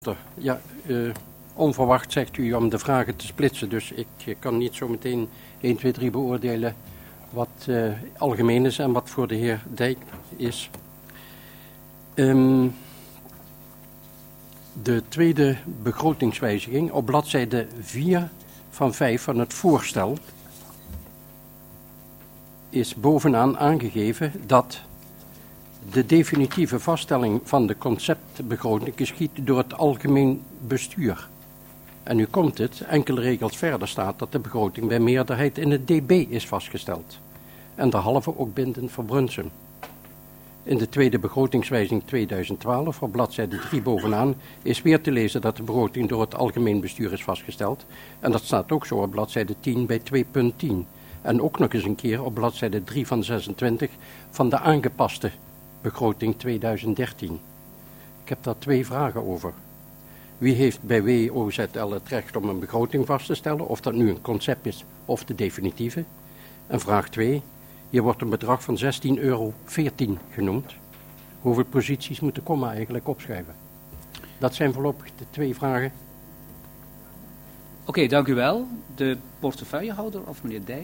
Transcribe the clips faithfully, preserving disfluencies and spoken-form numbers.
Ja, uh, onverwacht zegt u om de vragen te splitsen, dus ik kan niet zo meteen één, twee, drie beoordelen wat uh, algemeen is en wat voor de heer Dijk is. Um, de tweede begrotingswijziging op bladzijde vier van vijf van het voorstel is bovenaan aangegeven dat de definitieve vaststelling van de conceptbegroting geschiet door het algemeen bestuur. En nu komt het, enkele regels verder staat dat de begroting bij meerderheid in het D B is vastgesteld. En derhalve ook bindend voor Brunsum. In de tweede begrotingswijziging tweeduizend twaalf, op bladzijde drie bovenaan, is weer te lezen dat de begroting door het algemeen bestuur is vastgesteld. En dat staat ook zo op bladzijde tien bij twee punt tien. En ook nog eens een keer op bladzijde drie van zesentwintig van de aangepaste begroting tweeduizend dertien. Ik heb daar twee vragen over. Wie heeft bij W O Z L het recht om een begroting vast te stellen, of dat nu een concept is of de definitieve? En vraag twee, hier wordt een bedrag van zestien euro veertien genoemd. Hoeveel posities moet de komma eigenlijk opschrijven? Dat zijn voorlopig de twee vragen. Oké, okay, dank u wel. De portefeuillehouder of meneer Dijk?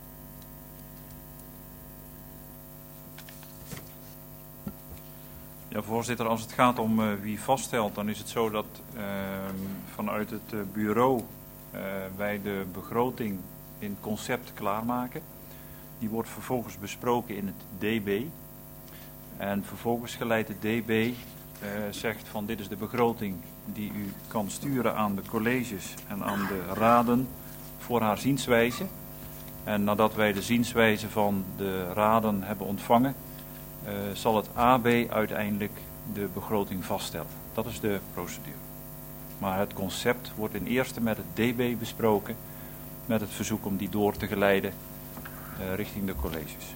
Ja, voorzitter, als het gaat om uh, wie vaststelt, dan is het zo dat uh, vanuit het uh, bureau uh, wij de begroting in concept klaarmaken. Die wordt vervolgens besproken in het D B. En vervolgens geleidt het D B uh, zegt van dit is de begroting die u kan sturen aan de colleges en aan de raden voor haar zienswijze. En nadat wij de zienswijze van de raden hebben ontvangen, Uh, zal het A B uiteindelijk de begroting vaststellen. Dat is de procedure. Maar het concept wordt in eerste met het D B besproken, met het verzoek om die door te geleiden uh, richting de colleges.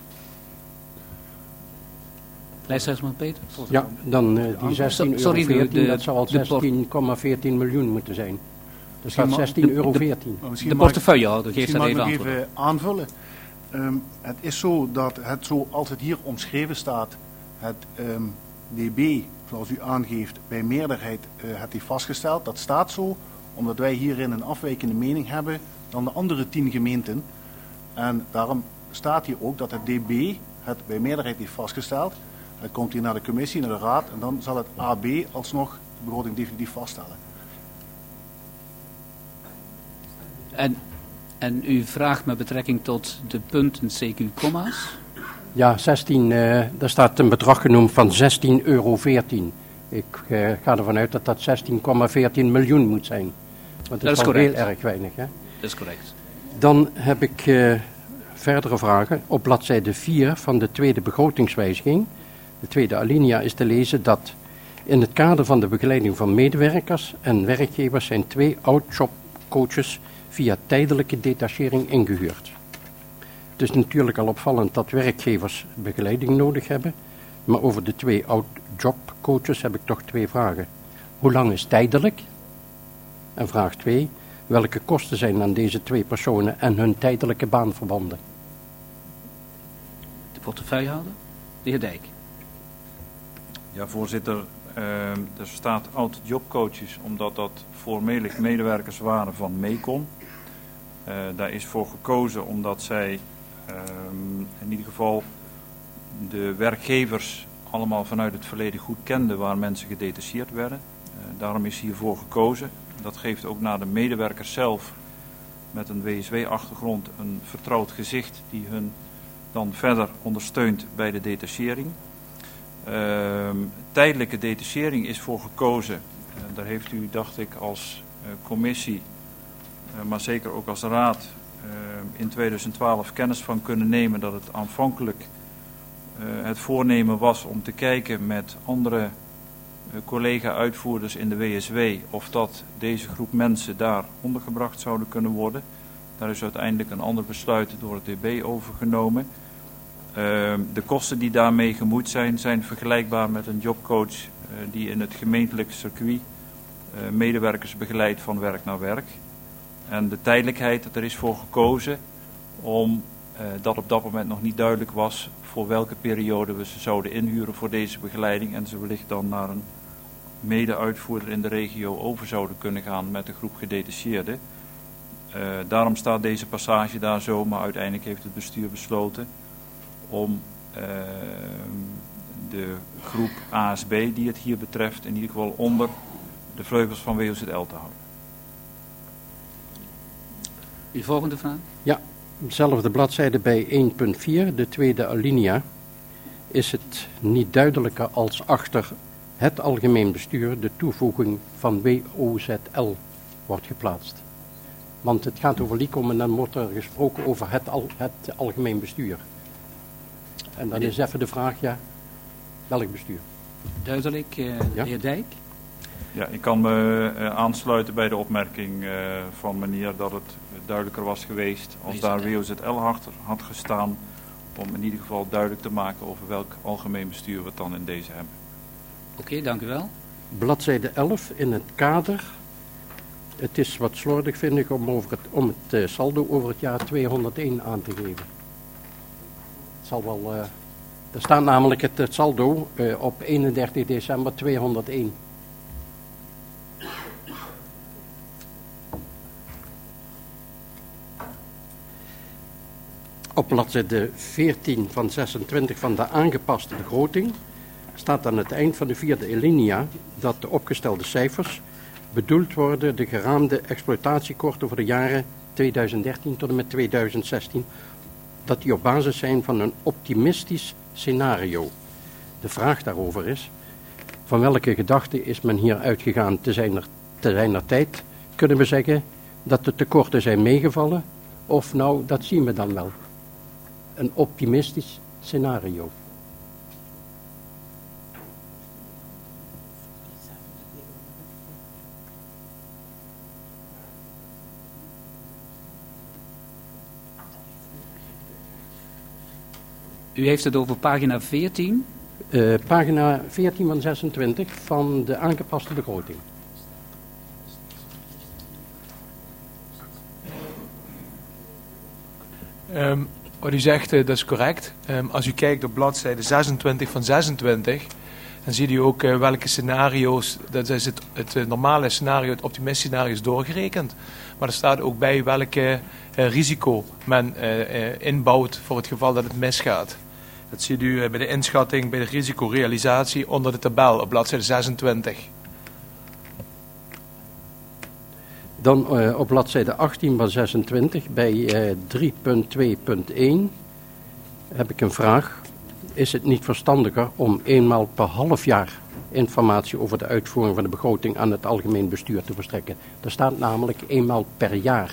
Lijsttrechter Peter? Ja, dan uh, die zestien euro veertien, dat zal al zestien komma veertien miljoen moeten zijn. Er staat zestien euro veertien. De, de portefeuillehouder geeft daar even antwoord. Even aanvullen. Um, het is zo dat het zo als het hier omschreven staat, het um, D B, zoals u aangeeft, bij meerderheid uh, het heeft vastgesteld. Dat staat zo, omdat wij hierin een afwijkende mening hebben dan de andere tien gemeenten. En daarom staat hier ook dat het D B het bij meerderheid heeft vastgesteld. Het komt hier naar de commissie, naar de raad en dan zal het A B alsnog de begroting definitief vaststellen. En... En u vraagt met betrekking tot de punten C Q comma's? Ja, zestien, uh, daar staat een bedrag genoemd van zestien euro veertien. Ik uh, ga ervan uit dat dat zestien komma veertien miljoen moet zijn. Want dat is al heel erg weinig. Hè? Dat is correct. Dan heb ik uh, verdere vragen. Op bladzijde vier van de tweede begrotingswijziging, de tweede alinea, is te lezen dat in het kader van de begeleiding van medewerkers en werkgevers zijn twee oud-jobcoaches via tijdelijke detachering ingehuurd. Het is natuurlijk al opvallend dat werkgevers begeleiding nodig hebben, maar over de twee oud-jobcoaches heb ik toch twee vragen. Hoe lang is tijdelijk? En vraag twee, welke kosten zijn aan deze twee personen en hun tijdelijke baan verbonden? De portefeuillehouder, de heer Dijk. Ja, voorzitter, uh, er staat oud-jobcoaches omdat dat voormalig medewerkers waren van Mecon. Uh, daar is voor gekozen omdat zij um, in ieder geval de werkgevers allemaal vanuit het verleden goed kenden waar mensen gedetacheerd werden. Uh, daarom is hiervoor gekozen. Dat geeft ook naar de medewerkers zelf met een W S W-achtergrond een vertrouwd gezicht die hun dan verder ondersteunt bij de detachering. Uh, tijdelijke detachering is voor gekozen. Uh, daar heeft u, dacht ik, als uh, commissie, uh, maar zeker ook als raad, uh, in tweeduizend twaalf kennis van kunnen nemen dat het aanvankelijk uh, het voornemen was om te kijken met andere uh, collega-uitvoerders in de W S W of dat deze groep mensen daar ondergebracht zouden kunnen worden. Daar is uiteindelijk een ander besluit door het D B overgenomen. Uh, de kosten die daarmee gemoeid zijn, zijn vergelijkbaar met een jobcoach uh, die in het gemeentelijk circuit uh, medewerkers begeleidt van werk naar werk. En de tijdelijkheid, er is voor gekozen om uh, dat op dat moment nog niet duidelijk was voor welke periode we ze zouden inhuren voor deze begeleiding en ze wellicht dan naar een mede-uitvoerder in de regio over zouden kunnen gaan met een groep gedetacheerden. Uh, daarom staat deze passage daar zo, maar uiteindelijk heeft het bestuur besloten om uh, de groep A S B die het hier betreft in ieder geval onder de vleugels van W O Z L te houden. Uw volgende vraag? Ja, dezelfde bladzijde bij één punt vier, de tweede alinea, is het niet duidelijker als achter het algemeen bestuur de toevoeging van W O Z L wordt geplaatst. Want het gaat over LICOM en dan wordt er gesproken over het, al, het algemeen bestuur. En dan is even de vraag, ja, welk bestuur? Duidelijk, uh, Ja? de heer Dijk. Ja, ik kan me uh, aansluiten bij de opmerking uh, van meneer dat het duidelijker was geweest als daar W O Z L achter had gestaan, om in ieder geval duidelijk te maken over welk algemeen bestuur we het dan in deze hebben. Oké, okay, dank u wel. Bladzijde elf in het kader. Het is wat slordig, vind ik, om, over het, om het uh, saldo over het jaar tweehonderdéén aan te geven. Het zal wel, uh, er staat namelijk het, het saldo uh, op eenendertig december tweehonderdéén. Op bladzijde veertien van zesentwintig van de aangepaste begroting staat aan het eind van de vierde alinea dat de opgestelde cijfers bedoeld worden de geraamde exploitatiekorten voor de jaren tweeduizend dertien tot en met tweeduizend zestien, dat die op basis zijn van een optimistisch scenario. De vraag daarover is, van welke gedachte is men hier uitgegaan te zijn er, te zijner tijd? Kunnen we zeggen dat de tekorten zijn meegevallen? Of nou, dat zien we dan wel. Een optimistisch scenario. U heeft het over pagina veertien. Uh, pagina veertien van zesentwintig van de aangepaste begroting. Um, wat u zegt, uh, dat is correct. Um, als u kijkt op bladzijde zesentwintig van zesentwintig, dan ziet u ook uh, welke scenario's, dat is het, het uh, normale scenario, het optimistische scenario is doorgerekend. Maar er staat ook bij welke uh, risico men uh, uh, inbouwt voor het geval dat het misgaat. Dat ziet u uh, bij de inschatting, bij de risicorealisatie onder de tabel op bladzijde zesentwintig. Dan uh, op bladzijde achttien van zesentwintig bij uh, drie punt twee punt één heb ik een vraag. Is het niet verstandiger om eenmaal per half jaar informatie over de uitvoering van de begroting aan het algemeen bestuur te verstrekken? Er staat namelijk eenmaal per jaar.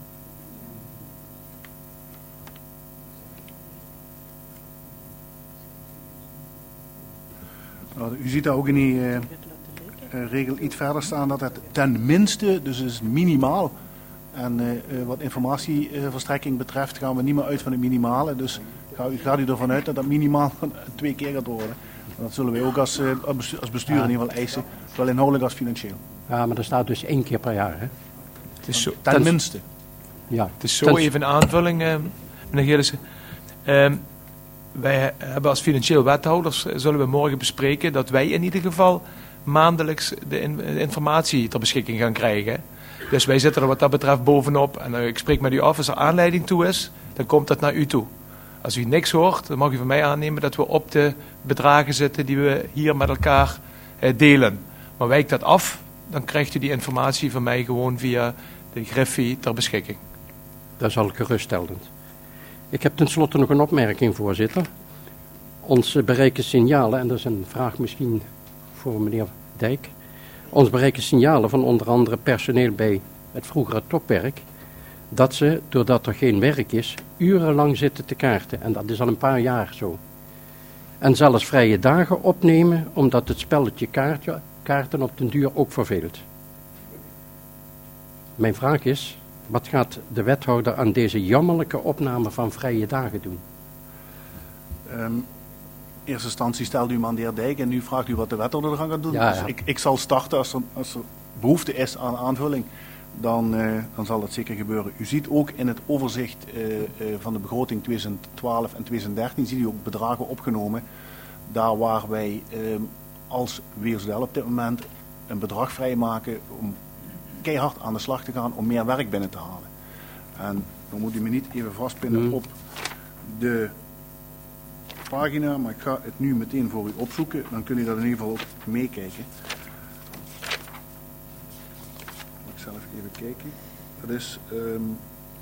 Nou, u ziet daar ook in die uh, uh, regel iets verder staan dat het ten minste, dus is minimaal. En uh, uh, wat informatieverstrekking betreft gaan we niet meer uit van het minimale. Dus ga, gaat u ervan uit dat dat minimaal twee keer gaat worden. En dat zullen wij ook als, uh, als bestuur in ieder geval eisen, zowel inhoudelijk als financieel. Ja, maar er staat dus één keer per jaar, hè? Het is zo, Ten ten, minste. Ja. Het is zo Ten, even een aanvulling, uh, meneer Gillissen. Uh, wij hebben als financieel wethouders, uh, zullen we morgen bespreken, dat wij in ieder geval maandelijks de, in, de informatie ter beschikking gaan krijgen. Dus wij zitten er wat dat betreft bovenop. En uh, ik spreek met u af, als er aanleiding toe is, dan komt dat naar u toe. Als u niks hoort, dan mag u van mij aannemen dat we op de bedragen zitten die we hier met elkaar uh, delen. Maar wijkt dat af, dan krijgt u die informatie van mij gewoon via de Griffie ter beschikking. Dat is al geruststellend. Ik heb tenslotte nog een opmerking, voorzitter. Ons bereiken signalen, en dat is een vraag misschien voor meneer Dijk. Ons bereiken signalen van onder andere personeel bij het vroegere topwerk, dat ze, doordat er geen werk is, urenlang zitten te kaarten. En dat is al een paar jaar zo. En zelfs vrije dagen opnemen, omdat het spelletje kaartje, kaarten op den duur ook verveelt. Mijn vraag is, wat gaat de wethouder aan deze jammerlijke opname van vrije dagen doen? Um, in eerste instantie stelde u me aan de heer Dijk en nu vraagt u wat de wethouder eraan gaat doen. Ja, dus ja. ik, ik zal starten als er, als er behoefte is aan aanvulling. Dan, uh, dan zal dat zeker gebeuren. U ziet ook in het overzicht uh, uh, van de begroting tweeduizend twaalf en tweeduizend dertien ziet u ook bedragen opgenomen. Daar waar wij uh, als W O Z L op dit moment een bedrag vrijmaken om keihard aan de slag te gaan om meer werk binnen te halen. En dan moet u me niet even vastpinnen Hmm. op de pagina, maar ik ga het nu meteen voor u opzoeken. Dan kunt u daar in ieder geval op meekijken. Moet ik zelf even kijken. Dat is... Um,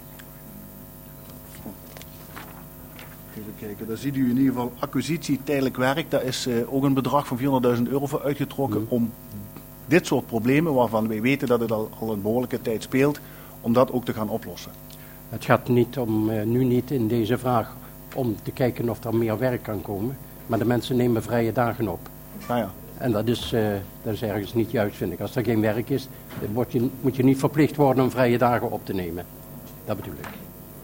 even kijken, daar ziet u in ieder geval acquisitie tijdelijk werk. Daar is uh, ook een bedrag van vierhonderdduizend euro voor uitgetrokken Mm. om dit soort problemen, waarvan wij weten dat het al, al een behoorlijke tijd speelt, om dat ook te gaan oplossen. Het gaat niet om, uh, nu niet in deze vraag, om te kijken of er meer werk kan komen. Maar de mensen nemen vrije dagen op. Nou ja, En dat is, uh, dat is ergens niet juist, vind ik. Als er geen werk is, dan word je, moet je niet verplicht worden om vrije dagen op te nemen. Dat bedoel ik.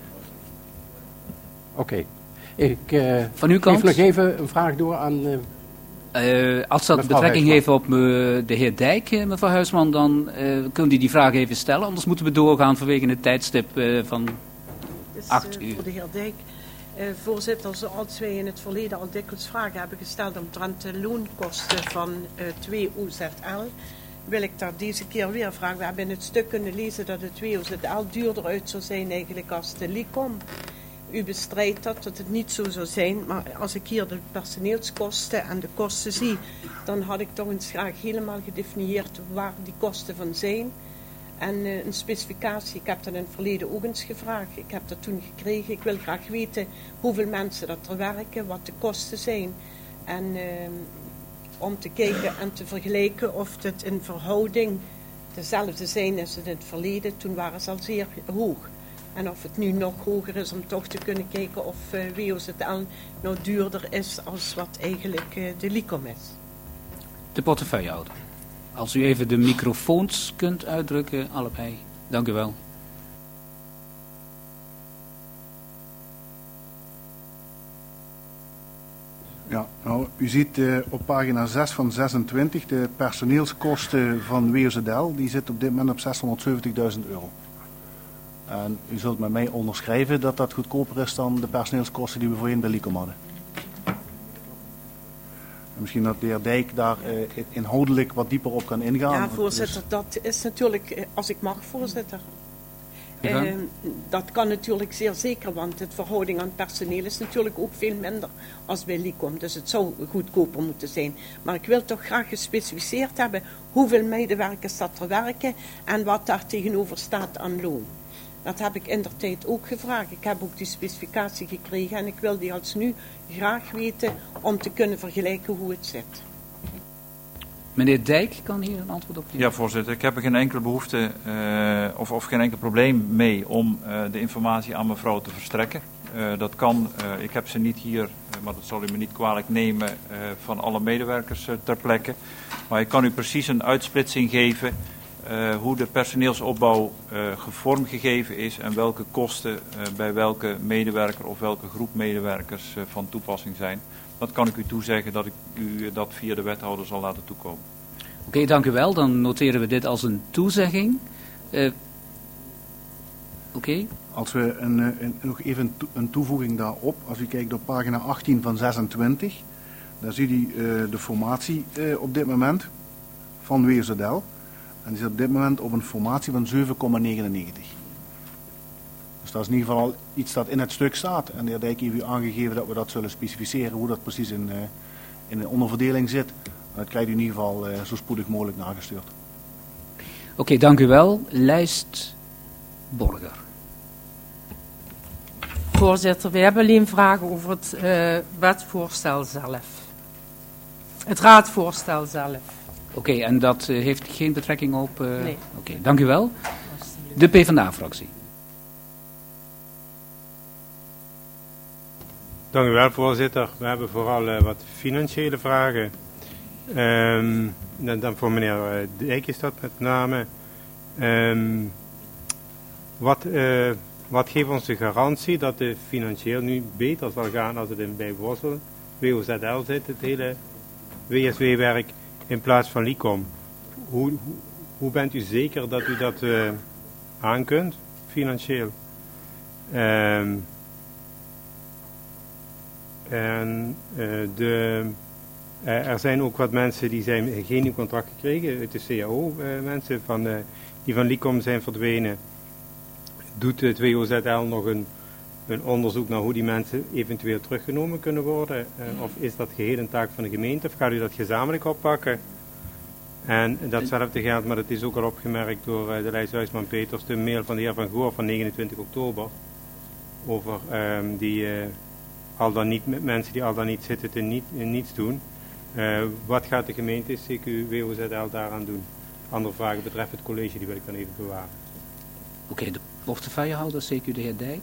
Oké. Okay. Ik uh, Van uw kant? geef nog even een vraag door aan... Uh, Uh, als dat Mevrouw betrekking Huisman. heeft op uh, de heer Dijk, uh, mevrouw Huisman, dan uh, kunt u die vraag even stellen. Anders moeten we doorgaan vanwege het tijdstip uh, van Dus, acht uh, uur. Voor de heer Dijk. Uh, voorzitter, zoals wij in het verleden al dikwijls vragen hebben gesteld omtrent de loonkosten van uh, twee O Z L, wil ik daar deze keer weer vragen. We hebben in het stuk kunnen lezen dat de twee O Z L duurder uit zou zijn eigenlijk als de LICOM. U bestrijdt dat, dat het niet zo zou zijn, maar als ik hier de personeelskosten en de kosten zie, dan had ik toch eens graag helemaal gedefinieerd waar die kosten van zijn. En uh, een specificatie, ik heb dat in het verleden ook eens gevraagd, ik heb dat toen gekregen. Ik wil graag weten hoeveel mensen dat er werken, wat de kosten zijn. En uh, om te kijken en te vergelijken of het in verhouding dezelfde zijn als in het verleden. Toen waren ze al zeer hoog. En of het nu nog hoger is om toch te kunnen kijken of uh, W O Z L nou duurder is als wat eigenlijk uh, de LICOM is. De portefeuillehouder. Als u even de microfoons kunt uitdrukken, allebei. Dank u wel. ja nou, u ziet uh, op pagina zes van zesentwintig de personeelskosten van W O Z L. Die zit op dit moment op zeshonderdzeventigduizend euro. En u zult met mij onderschrijven dat dat goedkoper is dan de personeelskosten die we voorheen bij LICOM hadden. En misschien dat de heer Dijk daar uh, inhoudelijk wat dieper op kan ingaan. Ja, voorzitter, dat is natuurlijk, als ik mag, voorzitter. Ja. Uh, dat kan natuurlijk zeer zeker, want de verhouding aan personeel is natuurlijk ook veel minder als bij LICOM. Dus het zou goedkoper moeten zijn. Maar ik wil toch graag gespecificeerd hebben hoeveel medewerkers dat er werken en wat daar tegenover staat aan loon. Dat heb ik indertijd ook gevraagd. Ik heb ook die specificatie gekregen en ik wil die als nu graag weten om te kunnen vergelijken hoe het zit. Meneer Dijk kan hier een antwoord op geven. Ja, voorzitter. Ik heb er geen enkele behoefte uh, of, of geen enkel probleem mee om uh, de informatie aan mevrouw te verstrekken. Uh, dat kan, uh, ik heb ze niet hier, uh, maar dat zal u me niet kwalijk nemen, uh, van alle medewerkers uh, ter plekke. Maar ik kan u precies een uitsplitsing geven uh, hoe de personeelsopbouw uh, gevormgegeven is en welke kosten uh, bij welke medewerker of welke groep medewerkers uh, van toepassing zijn. Dat kan ik u toezeggen dat ik u dat via de wethouder zal laten toekomen. Oké, okay, dank u wel. Dan noteren we dit als een toezegging. Uh, Oké. Okay. Als we een, een, nog even een toevoeging daarop. Als u kijkt op pagina achttien van zesentwintig. Daar ziet u uh, de formatie uh, op dit moment van W O Z L. En die zit op dit moment op een formatie van zeven komma negenennegentig. Dus dat is in ieder geval iets dat in het stuk staat. En de heer Dijk heeft u aangegeven dat we dat zullen specificeren, hoe dat precies in, uh, in de onderverdeling zit. Dat krijgt u in ieder geval uh, zo spoedig mogelijk nagestuurd. Oké, okay, dank u wel. Lijst Borger. Voorzitter, we hebben alleen vragen over het uh, wetsvoorstel zelf. Het raadvoorstel zelf. Oké, okay, en dat uh, heeft geen betrekking op... Uh... Nee. Oké, okay, dank u wel. De PvdA-fractie. Dank u wel, voorzitter. We hebben vooral uh, wat financiële vragen. Um, en dan voor meneer uh, Dijk is dat met name. Um, wat, uh, wat geeft ons de garantie dat het financieel nu beter zal gaan als het in bij Worsel, W O Z L zit, het hele W S W-werk, in plaats van LICOM? Hoe, hoe, hoe bent u zeker dat u dat uh, aan kunt, financieel? Um, En uh, de Uh, er zijn ook wat mensen die zijn geen nieuw contract gekregen uit de C A O. Uh, mensen van, uh, die van Licom zijn verdwenen. Doet de twee O Z L nog een, een onderzoek naar hoe die mensen eventueel teruggenomen kunnen worden? Uh, of is dat geheel een taak van de gemeente? Of gaat u dat gezamenlijk oppakken? En datzelfde geldt, maar dat is ook al opgemerkt door uh, de lijst Huisman-Peters, de mail van de heer Van Goor van negenentwintig oktober. Over um, die uh, al dan niet, mensen die al dan niet zitten te niet, in niets doen. Uh, wat gaat de gemeente C Q W O Z L daaraan doen? Andere vragen betreffend het college, die wil ik dan even bewaren. Oké, okay, de portefeuillehouder, C Q de heer Dijk.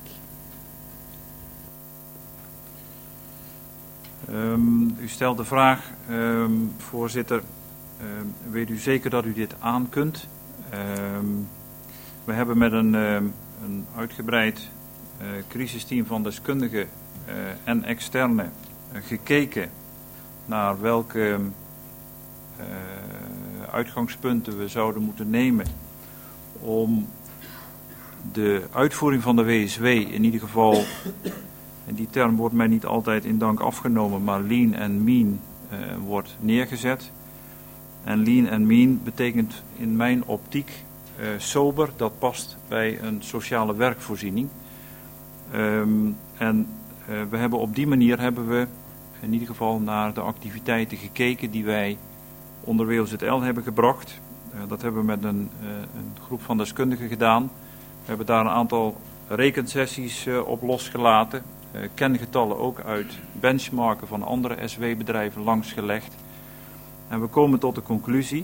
Um, u stelt de vraag, um, voorzitter, um, weet u zeker dat u dit aan kunt? Um, we hebben met een, um, een uitgebreid uh, crisisteam van deskundigen uh, en externe uh, gekeken naar welke uh, uitgangspunten we zouden moeten nemen om de uitvoering van de W S W in ieder geval, en die term wordt mij niet altijd in dank afgenomen, maar lean en mean uh, wordt neergezet. En lean en mean betekent in mijn optiek uh, sober, dat past bij een sociale werkvoorziening. Um, en uh, we hebben op die manier hebben we in ieder geval naar de activiteiten gekeken die wij onder W O Z L hebben gebracht. Uh, dat hebben we met een, uh, een groep van deskundigen gedaan. We hebben daar een aantal rekensessies uh, op losgelaten. Uh, kengetallen ook uit benchmarken van andere S W-bedrijven langsgelegd. En we komen tot de conclusie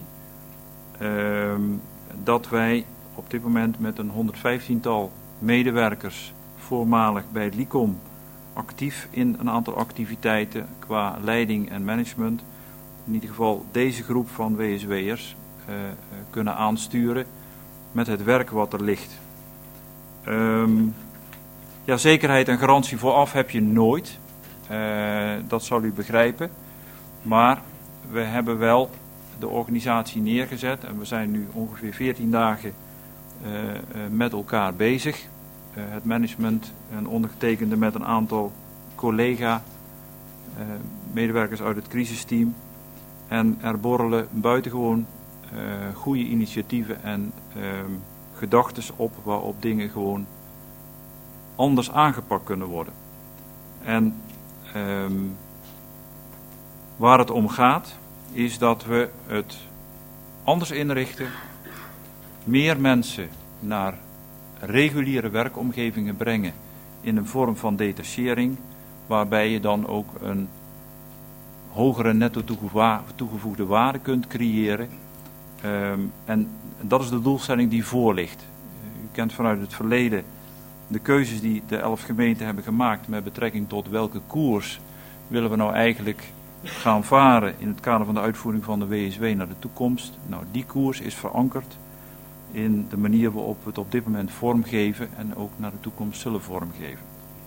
uh, dat wij op dit moment met een honderdvijftiental medewerkers voormalig bij Licom actief in een aantal activiteiten qua leiding en management. In ieder geval deze groep van W S W'ers uh, kunnen aansturen met het werk wat er ligt. Um, ja, zekerheid en garantie vooraf heb je nooit. Uh, dat zal u begrijpen. Maar we hebben wel de organisatie neergezet en we zijn nu ongeveer veertien dagen uh, uh, met elkaar bezig. Uh, het management en ondergetekende met een aantal collega uh, medewerkers uit het crisisteam. En er borrelen buitengewoon uh, goede initiatieven en uh, gedachtes op waarop dingen gewoon anders aangepakt kunnen worden. En um, waar het om gaat is dat we het anders inrichten, meer mensen naar reguliere werkomgevingen brengen in een vorm van detachering, waarbij je dan ook een hogere netto toegevoegde waarde kunt creëren. Um, en dat is de doelstelling die voor ligt. U kent vanuit het verleden de keuzes die de elf gemeenten hebben gemaakt met betrekking tot welke koers willen we nou eigenlijk gaan varen in het kader van de uitvoering van de W S W naar de toekomst. Nou, die koers is verankerd in de manier waarop we het op dit moment vormgeven en ook naar de toekomst zullen vormgeven.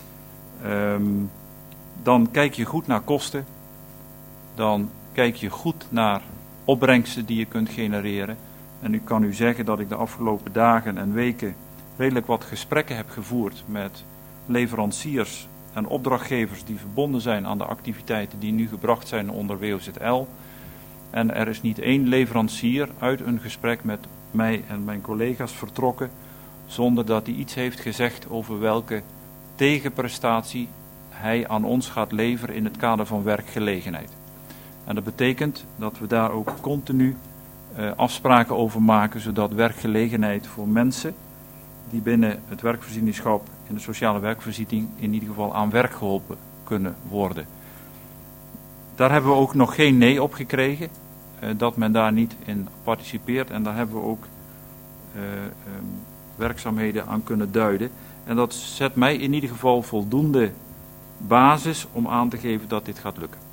Um, dan kijk je goed naar kosten, dan kijk je goed naar opbrengsten die je kunt genereren. En ik kan u zeggen dat ik de afgelopen dagen en weken redelijk wat gesprekken heb gevoerd met leveranciers en opdrachtgevers die verbonden zijn aan de activiteiten die nu gebracht zijn onder W O Z L. En er is niet één leverancier uit een gesprek met mij en mijn collega's vertrokken zonder dat hij iets heeft gezegd over welke tegenprestatie hij aan ons gaat leveren in het kader van werkgelegenheid. En dat betekent dat we daar ook continu uh, afspraken over maken, zodat werkgelegenheid voor mensen die binnen het werkvoorzieningschap in de sociale werkvoorziening in ieder geval aan werk geholpen kunnen worden. Daar hebben we ook nog geen nee op gekregen, uh, dat men daar niet in participeert. En daar hebben we ook uh, um, werkzaamheden aan kunnen duiden. En dat zet mij in ieder geval voldoende basis om aan te geven dat dit gaat lukken.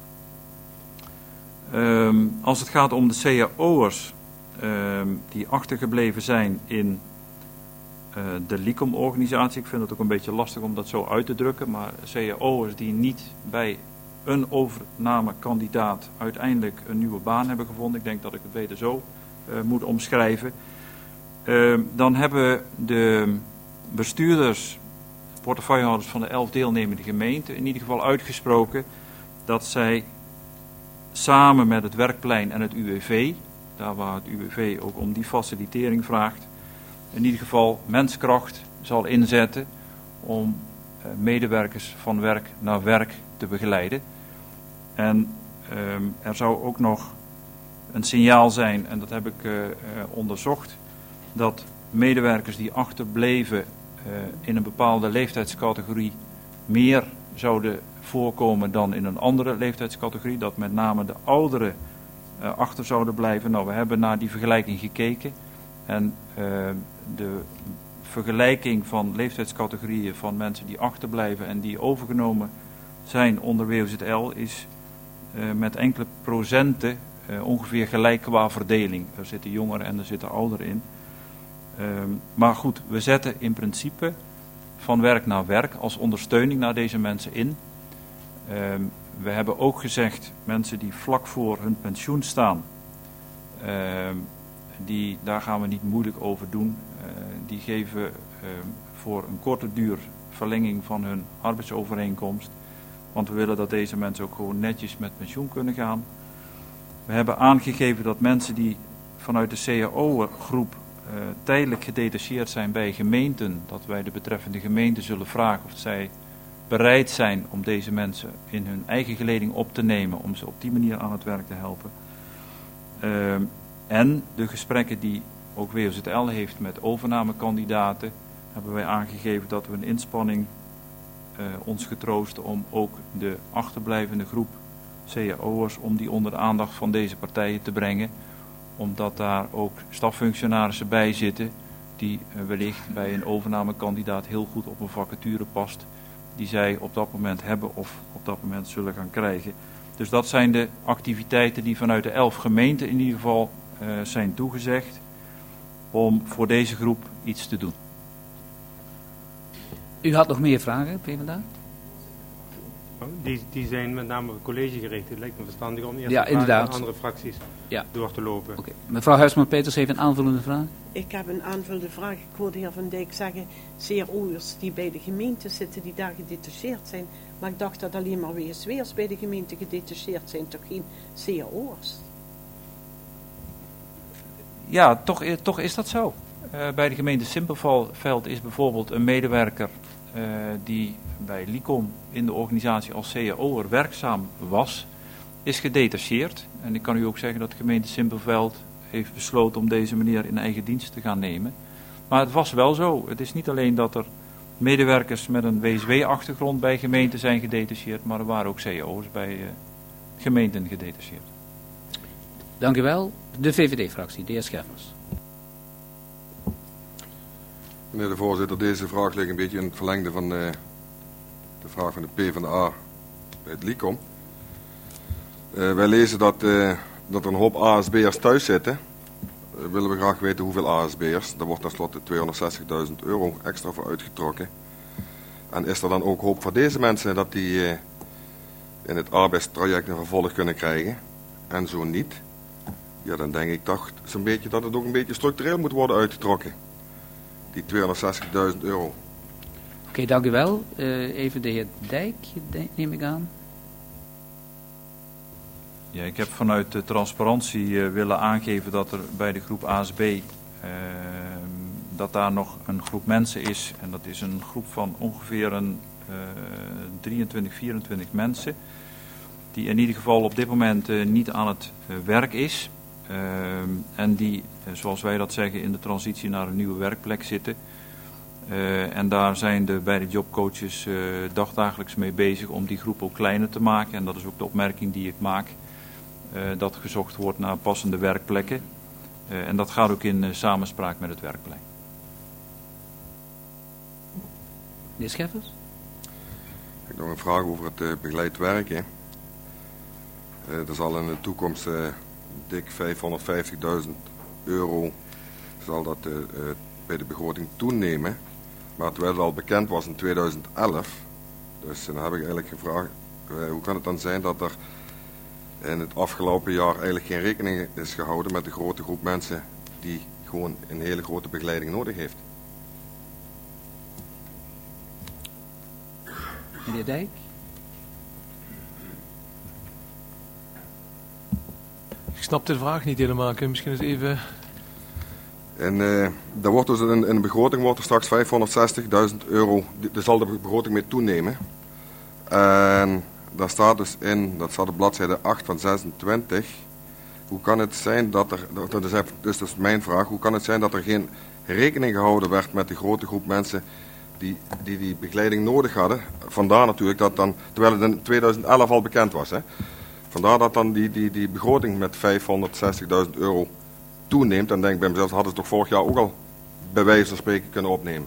Um, als het gaat om de C A O'ers um, die achtergebleven zijn in uh, de Licom-organisatie, ik vind het ook een beetje lastig om dat zo uit te drukken, maar C A O'ers die niet bij een overnamekandidaat uiteindelijk een nieuwe baan hebben gevonden, ik denk dat ik het beter zo uh, moet omschrijven, uh, dan hebben de bestuurders, portefeuillehouders van de elf deelnemende gemeenten in ieder geval uitgesproken dat zij samen met het werkplein en het U W V, daar waar het U W V ook om die facilitering vraagt, in ieder geval menskracht zal inzetten om uh, medewerkers van werk naar werk te begeleiden. En um, er zou ook nog een signaal zijn, en dat heb ik uh, uh, onderzocht, dat medewerkers die achterbleven uh, in een bepaalde leeftijdscategorie meer zouden voorkomen dan in een andere leeftijdscategorie, dat met name de ouderen uh, achter zouden blijven. Nou, we hebben naar die vergelijking gekeken en uh, de vergelijking van leeftijdscategorieën van mensen die achterblijven en die overgenomen zijn onder W O Z L is uh, met enkele procenten uh, ongeveer gelijk qua verdeling. Er zitten jongeren en er zitten ouderen in. Uh, maar goed, we zetten in principe van werk naar werk als ondersteuning naar deze mensen in. Uh, we hebben ook gezegd, mensen die vlak voor hun pensioen staan, uh, die, daar gaan we niet moeilijk over doen. Uh, die geven uh, voor een korte duur verlenging van hun arbeidsovereenkomst. Want we willen dat deze mensen ook gewoon netjes met pensioen kunnen gaan. We hebben aangegeven dat mensen die vanuit de C A O-groep uh, tijdelijk gedetacheerd zijn bij gemeenten, dat wij de betreffende gemeente zullen vragen of zij bereid zijn om deze mensen in hun eigen geleding op te nemen, om ze op die manier aan het werk te helpen. Uh, en de gesprekken die ook W O Z L heeft met overnamekandidaten, hebben wij aangegeven dat we een inspanning uh, ons getroosten om ook de achterblijvende groep C A O'ers, om die onder de aandacht van deze partijen te brengen, omdat daar ook staffunctionarissen bij zitten die uh, wellicht bij een overnamekandidaat heel goed op een vacature past, die zij op dat moment hebben of op dat moment zullen gaan krijgen. Dus dat zijn de activiteiten die vanuit de elf gemeenten in ieder geval uh, zijn toegezegd om voor deze groep iets te doen. U had nog meer vragen, PvdA? Die, die zijn met name op het college gericht. Het lijkt me verstandig om eerst Ja, de vragen inderdaad. van andere fracties Ja. door te lopen. Okay. Mevrouw Huisman-Peters heeft een aanvullende vraag. Ik heb een aanvullende vraag. Ik hoorde de heer Van Dijk zeggen, C A O'ers die bij de gemeente zitten, die daar gedetacheerd zijn. Maar ik dacht dat alleen maar W S W'ers bij de gemeente gedetacheerd zijn, toch geen C A O'ers? Ja, toch, toch is dat zo. Uh, bij de gemeente Simpelveld is bijvoorbeeld een medewerker uh, die bij LICOM in de organisatie als C A O'er werkzaam was, is gedetacheerd. En ik kan u ook zeggen dat de gemeente Simpelveld heeft besloten om deze meneer in eigen dienst te gaan nemen. Maar het was wel zo. Het is niet alleen dat er medewerkers met een W S W-achtergrond bij gemeenten zijn gedetacheerd, maar er waren ook C A O'ers bij uh, gemeenten gedetacheerd. Dank u wel. De V V D-fractie, de heer Scheffers. Meneer de voorzitter, deze vraag ligt een beetje in het verlengde van de, de vraag van de PvdA bij het LICOM. Uh, wij lezen dat, uh, dat er een hoop A S B'ers thuis zitten. Uh, willen we graag weten hoeveel A S B'ers. Daar wordt tenslotte tweehonderdzestigduizend euro extra voor uitgetrokken. En is er dan ook hoop voor deze mensen dat die uh, in het arbeidstraject een vervolg kunnen krijgen? En zo niet, ja, dan denk ik toch zo'n beetje dat het ook een beetje structureel moet worden uitgetrokken. Die tweehonderdzestigduizend euro. Oké, okay, dank u wel. Uh, even de heer Dijk, neem ik aan. Ja, ik heb vanuit de transparantie uh, willen aangeven dat er bij de groep A S B, uh, dat daar nog een groep mensen is. En dat is een groep van ongeveer een uh, drieëntwintig, vierentwintig mensen. Die in ieder geval op dit moment uh, niet aan het uh, werk is. Uh, en die, uh, zoals wij dat zeggen, in de transitie naar een nieuwe werkplek zitten. Uh, en daar zijn de beide jobcoaches uh, dagdagelijks mee bezig om die groep ook kleiner te maken. En dat is ook de opmerking die ik maak. Uh, dat gezocht wordt naar passende werkplekken. Uh, en dat gaat ook in uh, samenspraak met het werkplein. Meneer Scheffers? Ik heb nog een vraag over het uh, begeleid werken. Uh, er zal in de toekomst uh, dik vijfhonderdvijftigduizend euro zal dat, uh, uh, bij de begroting toenemen. Maar terwijl het al bekend was in tweeduizend elf, dus dan heb ik eigenlijk gevraagd, uh, hoe kan het dan zijn dat er in het afgelopen jaar eigenlijk geen rekening is gehouden met de grote groep mensen die gewoon een hele grote begeleiding nodig heeft? Meneer Dijk? Ik snap de vraag niet helemaal. Kun je misschien eens even... En uh, daar wordt dus in, in de begroting wordt er straks vijfhonderdzestigduizend euro, daar zal de begroting mee toenemen. En daar staat dus in, dat staat op bladzijde acht van zesentwintig, hoe kan het zijn dat er, dat is, dus dat is mijn vraag, hoe kan het zijn dat er geen rekening gehouden werd met de grote groep mensen die die, die begeleiding nodig hadden. Vandaar natuurlijk dat dan, terwijl het in tweeduizend elf al bekend was, hè, vandaar dat dan die, die, die begroting met vijfhonderdzestigduizend euro toeneemt. En denk ik bij mezelf, hadden ze toch vorig jaar ook al bij wijze van spreken kunnen opnemen.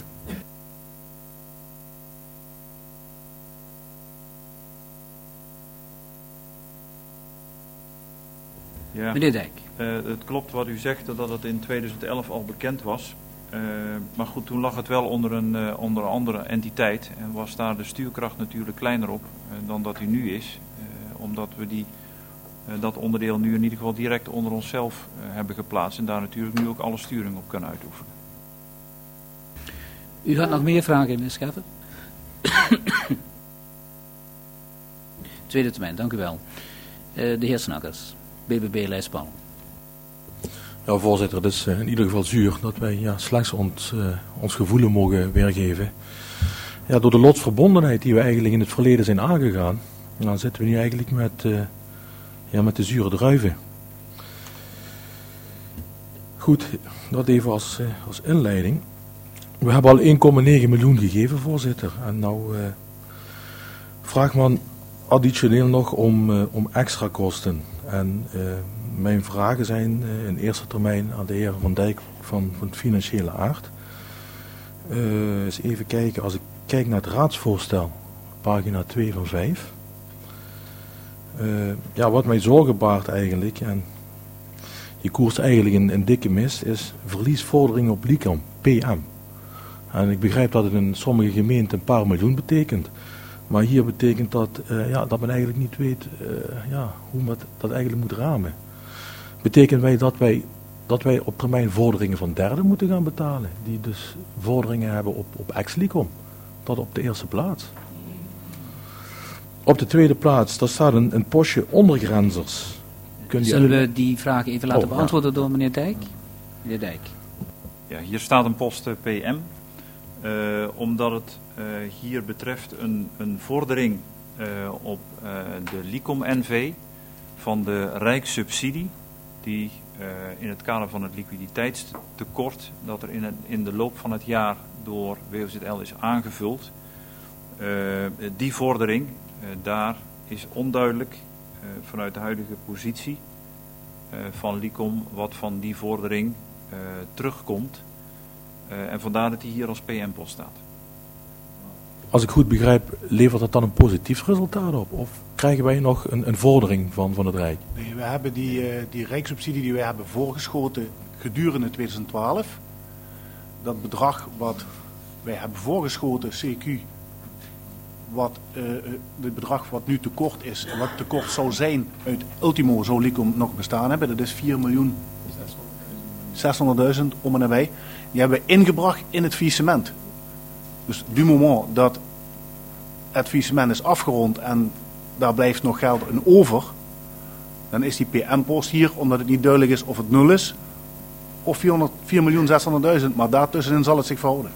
Ja. Meneer Dijk. Uh, het klopt wat u zegt, dat het in tweeduizend elf al bekend was. Uh, maar goed, toen lag het wel onder een, uh, onder een andere entiteit. En was daar de stuurkracht natuurlijk kleiner op uh, dan dat die nu is. Uh, omdat we die, uh, dat onderdeel nu in ieder geval direct onder onszelf uh, hebben geplaatst. En daar natuurlijk nu ook alle sturing op kunnen uitoefenen. U had nog meer vragen, meneer Scheffer? Tweede termijn, dank u wel. Uh, de heer Snakkers, B B B-lijstpaal. Ja, voorzitter, het is uh, in ieder geval zuur dat wij ja, slechts ons, uh, ons gevoelen mogen weergeven. Ja, door de lotsverbondenheid die we eigenlijk in het verleden zijn aangegaan, dan zitten we nu eigenlijk met, uh, ja, met de zure druiven. Goed, dat even als, uh, als inleiding. We hebben al één komma negen miljoen gegeven, voorzitter. En nou uh, vraagt men additioneel nog om, uh, om extra kosten. En uh, mijn vragen zijn uh, in eerste termijn aan de heer Van Dijk van, van financiële aard. Uh, eens even kijken, als ik kijk naar het raadsvoorstel, pagina twee van vijf. Uh, ja, wat mij zorgen baart eigenlijk, en je koerst eigenlijk een, een dikke mist, is verliesvordering op Licom, P M. En ik begrijp dat het in sommige gemeenten een paar miljoen betekent. Maar hier betekent dat, uh, ja, dat men eigenlijk niet weet uh, ja, hoe men dat eigenlijk moet ramen. Betekent wij dat, wij dat wij op termijn vorderingen van derden moeten gaan betalen. Die dus vorderingen hebben op, op ex-Licom. Dat op de eerste plaats. Op de tweede plaats, daar staat een, een postje ondergrenzers. Kun je Zullen we die vraag even laten oh, beantwoorden ja. door meneer Dijk? Meneer Dijk. Ja, hier staat een post P M. Uh, omdat het uh, hier betreft een, een vordering uh, op uh, de Licom N V van de rijkssubsidie die uh, in het kader van het liquiditeitstekort dat er in, het, in de loop van het jaar door W O Z L is aangevuld. Uh, die vordering, uh, daar is onduidelijk uh, vanuit de huidige positie uh, van Licom wat van die vordering uh, terugkomt. Uh, en vandaar dat hij hier als P M-post staat. Als ik goed begrijp, levert dat dan een positief resultaat op? Of krijgen wij nog een, een vordering van, van het Rijk? Nee, we hebben die, uh, die rijkssubsidie die wij hebben voorgeschoten gedurende tweeduizend twaalf. Dat bedrag wat wij hebben voorgeschoten, C Q, wat uh, het bedrag wat nu tekort is en wat tekort zou zijn uit Ultimo zou Licom nog bestaan hebben, dat is vier miljoen zeshonderdduizend om en nabij. Die hebben we ingebracht in het faillissement. Dus du moment dat het faillissement is afgerond en daar blijft nog geld in over, dan is die P M-post hier, omdat het niet duidelijk is of het nul is, of vier miljoen zeshonderdduizend, maar daartussenin zal het zich verhouden.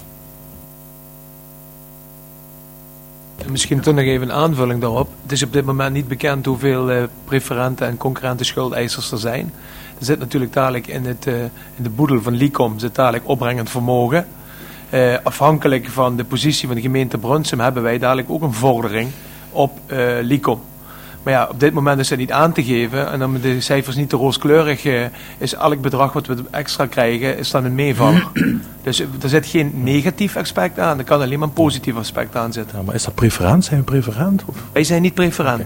Misschien toch nog even een aanvulling daarop. Het is op dit moment niet bekend hoeveel uh, preferente en concurrente schuldeisers er zijn. Er zit natuurlijk dadelijk in, het, uh, in de boedel van Licom zit dadelijk opbrengend vermogen. Uh, afhankelijk van de positie van de gemeente Brunsum hebben wij dadelijk ook een vordering op uh, Licom. Maar ja, op dit moment is dat niet aan te geven. En dan de cijfers niet te rooskleurig uh, is elk bedrag wat we extra krijgen, is dan een meevaller. Dus er zit geen negatief aspect aan, er kan alleen maar een positief aspect aan zitten. Ja, maar is dat preferent? Zijn we preferent? Of? Wij zijn niet preferent.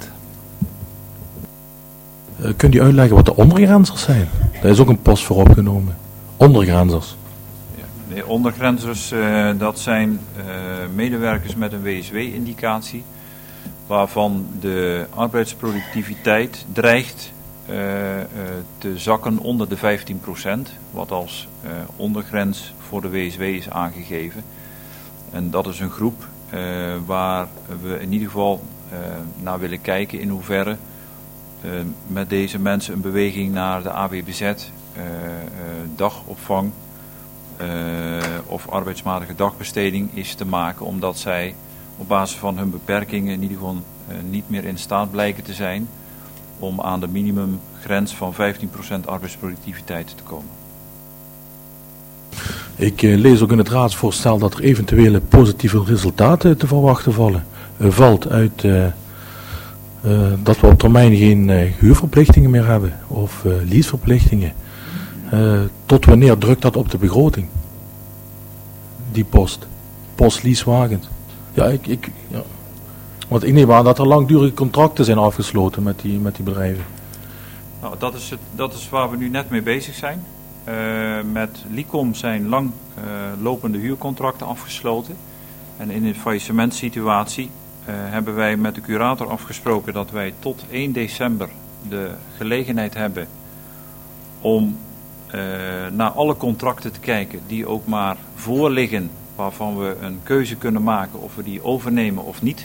Okay. Uh, kunt u uitleggen wat de ondergrenzers zijn? Daar is ook een post voor opgenomen. Ondergrenzers. Ja, de ondergrenzers, uh, dat zijn uh, medewerkers met een W S W-indicatie, waarvan de arbeidsproductiviteit dreigt uh, uh, te zakken onder de vijftien procent, wat als uh, ondergrens voor de W S W is aangegeven. En dat is een groep uh, waar we in ieder geval uh, naar willen kijken in hoeverre uh, met deze mensen een beweging naar de A W B Z, uh, uh, dagopvang uh, of arbeidsmatige dagbesteding is te maken, omdat zij op basis van hun beperkingen in ieder geval uh, niet meer in staat blijken te zijn om aan de minimumgrens van vijftien procent arbeidsproductiviteit te komen. Ik uh, lees ook in het raadsvoorstel dat er eventuele positieve resultaten te verwachten vallen. Uh, valt uit uh, uh, dat we op termijn geen uh, huurverplichtingen meer hebben of uh, leaseverplichtingen. Uh, tot wanneer drukt dat op de begroting? Die post. Post leasewagens. Ja, ik, ik, ja. Want ik neem aan dat er langdurige contracten zijn afgesloten met die, met die bedrijven. Nou, dat is, het, dat is waar we nu net mee bezig zijn. Uh, met Licom zijn lang uh, lopende huurcontracten afgesloten. En in een faillissementsituatie uh, hebben wij met de curator afgesproken dat wij tot één december de gelegenheid hebben om uh, naar alle contracten te kijken die ook maar voorliggen, waarvan we een keuze kunnen maken of we die overnemen of niet.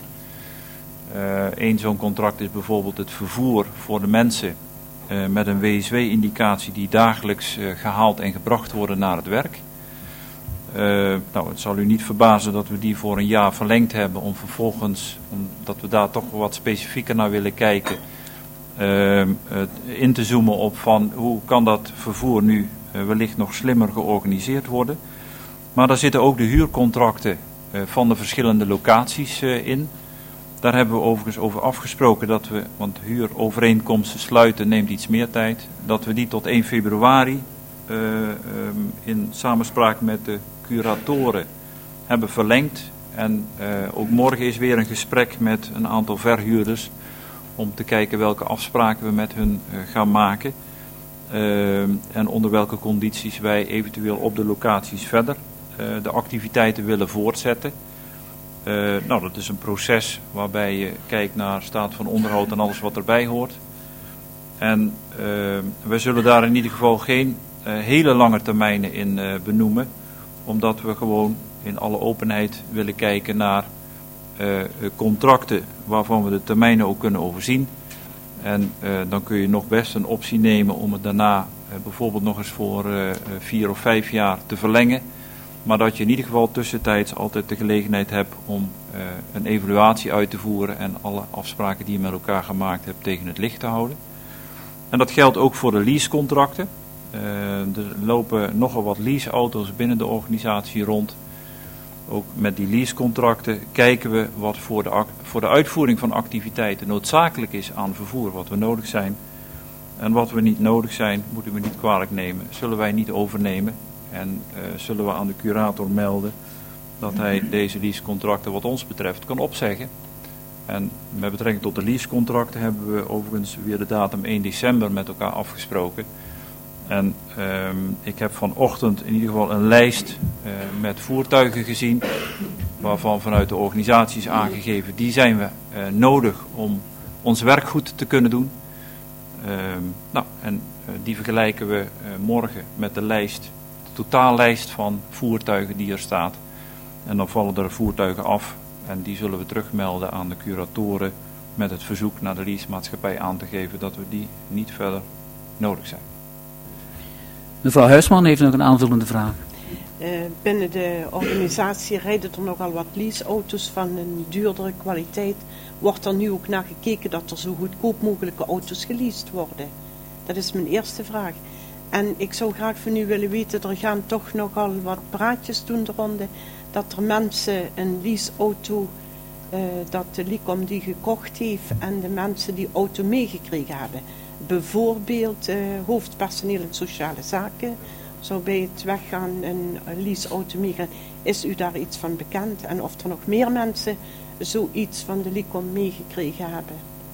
Eén uh, zo'n contract is bijvoorbeeld het vervoer voor de mensen uh, met een W S W-indicatie die dagelijks uh, gehaald en gebracht worden naar het werk. Uh, nou, het zal u niet verbazen dat we die voor een jaar verlengd hebben om vervolgens, omdat we daar toch wat specifieker naar willen kijken, uh, uh, in te zoomen op van hoe kan dat vervoer nu uh, wellicht nog slimmer georganiseerd worden. Maar daar zitten ook de huurcontracten uh, van de verschillende locaties uh, in. Daar hebben we overigens over afgesproken dat we, want huurovereenkomsten sluiten neemt iets meer tijd, dat we die tot één februari uh, um, in samenspraak met de curatoren hebben verlengd. En uh, ook morgen is weer een gesprek met een aantal verhuurders om te kijken welke afspraken we met hun uh, gaan maken. Uh, en onder welke condities wij eventueel op de locaties verder uh, de activiteiten willen voortzetten. Uh, nou, dat is een proces waarbij je kijkt naar staat van onderhoud en alles wat erbij hoort. En uh, we zullen daar in ieder geval geen uh, hele lange termijnen in uh, benoemen, omdat we gewoon in alle openheid willen kijken naar uh, contracten waarvan we de termijnen ook kunnen overzien. En uh, dan kun je nog best een optie nemen om het daarna uh, bijvoorbeeld nog eens voor uh, vier of vijf jaar te verlengen. Maar dat je in ieder geval tussentijds altijd de gelegenheid hebt om uh, een evaluatie uit te voeren en alle afspraken die je met elkaar gemaakt hebt tegen het licht te houden. En dat geldt ook voor de leasecontracten. Uh, er lopen nogal wat leaseauto's binnen de organisatie rond. Ook met die leasecontracten kijken we wat voor de, voor de uitvoering van activiteiten noodzakelijk is aan vervoer, wat we nodig zijn. En wat we niet nodig zijn, moeten we niet kwalijk nemen, zullen wij niet overnemen. En uh, zullen we aan de curator melden dat hij deze leasecontracten wat ons betreft kan opzeggen. En met betrekking tot de leasecontracten hebben we overigens weer de datum één december met elkaar afgesproken. En um, ik heb vanochtend in ieder geval een lijst uh, met voertuigen gezien, waarvan vanuit de organisatie is aangegeven, die zijn we uh, nodig om ons werk goed te kunnen doen. Um, nou, en uh, die vergelijken we uh, morgen met de lijst, de totaallijst van voertuigen die er staat. En dan vallen er voertuigen af en die zullen we terugmelden aan de curatoren met het verzoek naar de leasemaatschappij aan te geven dat we die niet verder nodig zijn. Mevrouw Huisman heeft nog een aanvullende vraag. Uh, binnen de organisatie rijden er nogal wat leaseauto's van een duurdere kwaliteit. Wordt er nu ook naar gekeken dat er zo goedkoop mogelijke auto's geleased worden? Dat is mijn eerste vraag. En ik zou graag van u willen weten, er gaan toch nogal wat praatjes doen de ronde, dat er mensen een leaseauto, uh, dat de Licom die gekocht heeft en de mensen die auto meegekregen hebben. Bijvoorbeeld uh, hoofdpersoneel in sociale zaken zou bij het weggaan een leaseauto meegaan. Is u daar iets van bekend en of er nog meer mensen zoiets van de Licom meegekregen hebben?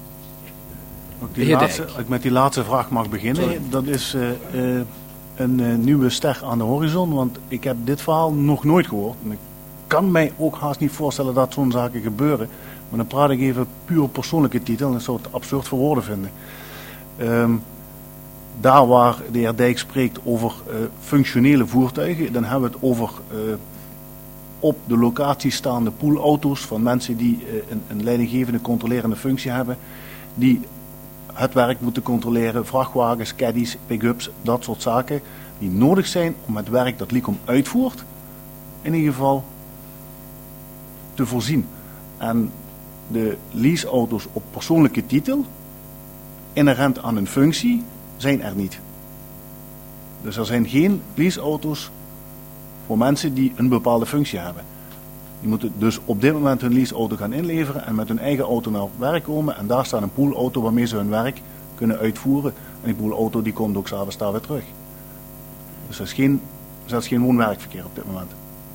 Ook die laatste, als ik met die laatste vraag mag beginnen, Sorry. dat is uh, uh, een uh, nieuwe ster aan de horizon, want ik heb dit verhaal nog nooit gehoord. En ik kan mij ook haast niet voorstellen dat zo'n zaken gebeuren, maar dan praat ik even puur persoonlijke titel en ik zou het absurd voor woorden vinden. Um, daar waar de heer Dijk spreekt over uh, functionele voertuigen, dan hebben we het over uh, op de locatie staande poolauto's van mensen die uh, een, een leidinggevende controlerende functie hebben, die het werk moeten controleren, vrachtwagens, caddies, pick-ups, dat soort zaken die nodig zijn om het werk dat Licom uitvoert, in ieder geval te voorzien. En de leaseauto's op persoonlijke titel, inherent aan een functie, zijn er niet. Dus er zijn geen leaseauto's voor mensen die een bepaalde functie hebben. Die moeten dus op dit moment hun leaseauto gaan inleveren en met hun eigen auto naar werk komen. En daar staat een poolauto waarmee ze hun werk kunnen uitvoeren. En die poolauto die komt ook s'avonds daar weer terug. Dus dat is geen, dat is geen woon-werkverkeer op dit moment.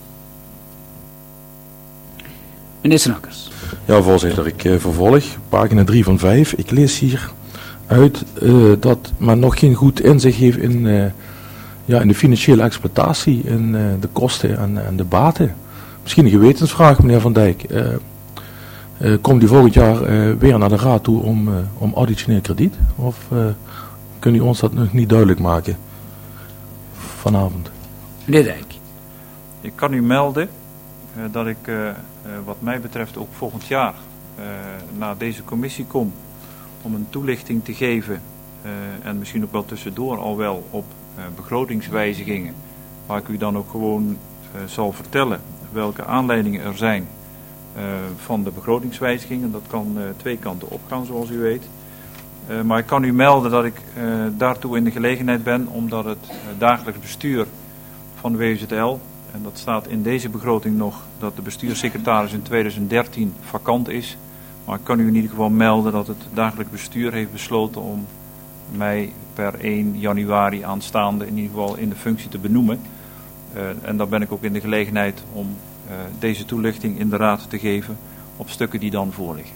Meneer Snakkers. Ja, voorzitter, ik uh, vervolg. Pagina drie van vijf. Ik lees hier uit uh, dat men nog geen goed inzicht heeft in, uh, ja, in de financiële exploitatie, in uh, de kosten en, en de baten. Misschien een gewetensvraag, meneer Van Dijk. Uh, uh, komt u volgend jaar uh, weer naar de raad toe om, uh, om additioneel krediet? Of uh, kunt u ons dat nog niet duidelijk maken vanavond? Meneer Dijk. Ik kan u melden uh, dat ik uh, uh, wat mij betreft ook volgend jaar uh, naar deze commissie kom om een toelichting te geven uh, en misschien ook wel tussendoor al wel op uh, begrotingswijzigingen, waar ik u dan ook gewoon uh, zal vertellen welke aanleidingen er zijn uh, van de begrotingswijzigingen. Dat kan uh, twee kanten opgaan, zoals u weet. Uh, maar ik kan u melden dat ik uh, daartoe in de gelegenheid ben, omdat het uh, dagelijks bestuur van de W Z L, en dat staat in deze begroting nog, dat de bestuurssecretaris in tweeduizend dertien vakant is. Maar ik kan u in ieder geval melden dat het dagelijks bestuur heeft besloten om mij per één januari aanstaande in ieder geval in de functie te benoemen. Uh, en dan ben ik ook in de gelegenheid om uh, deze toelichting in de raad te geven op stukken die dan voorliggen.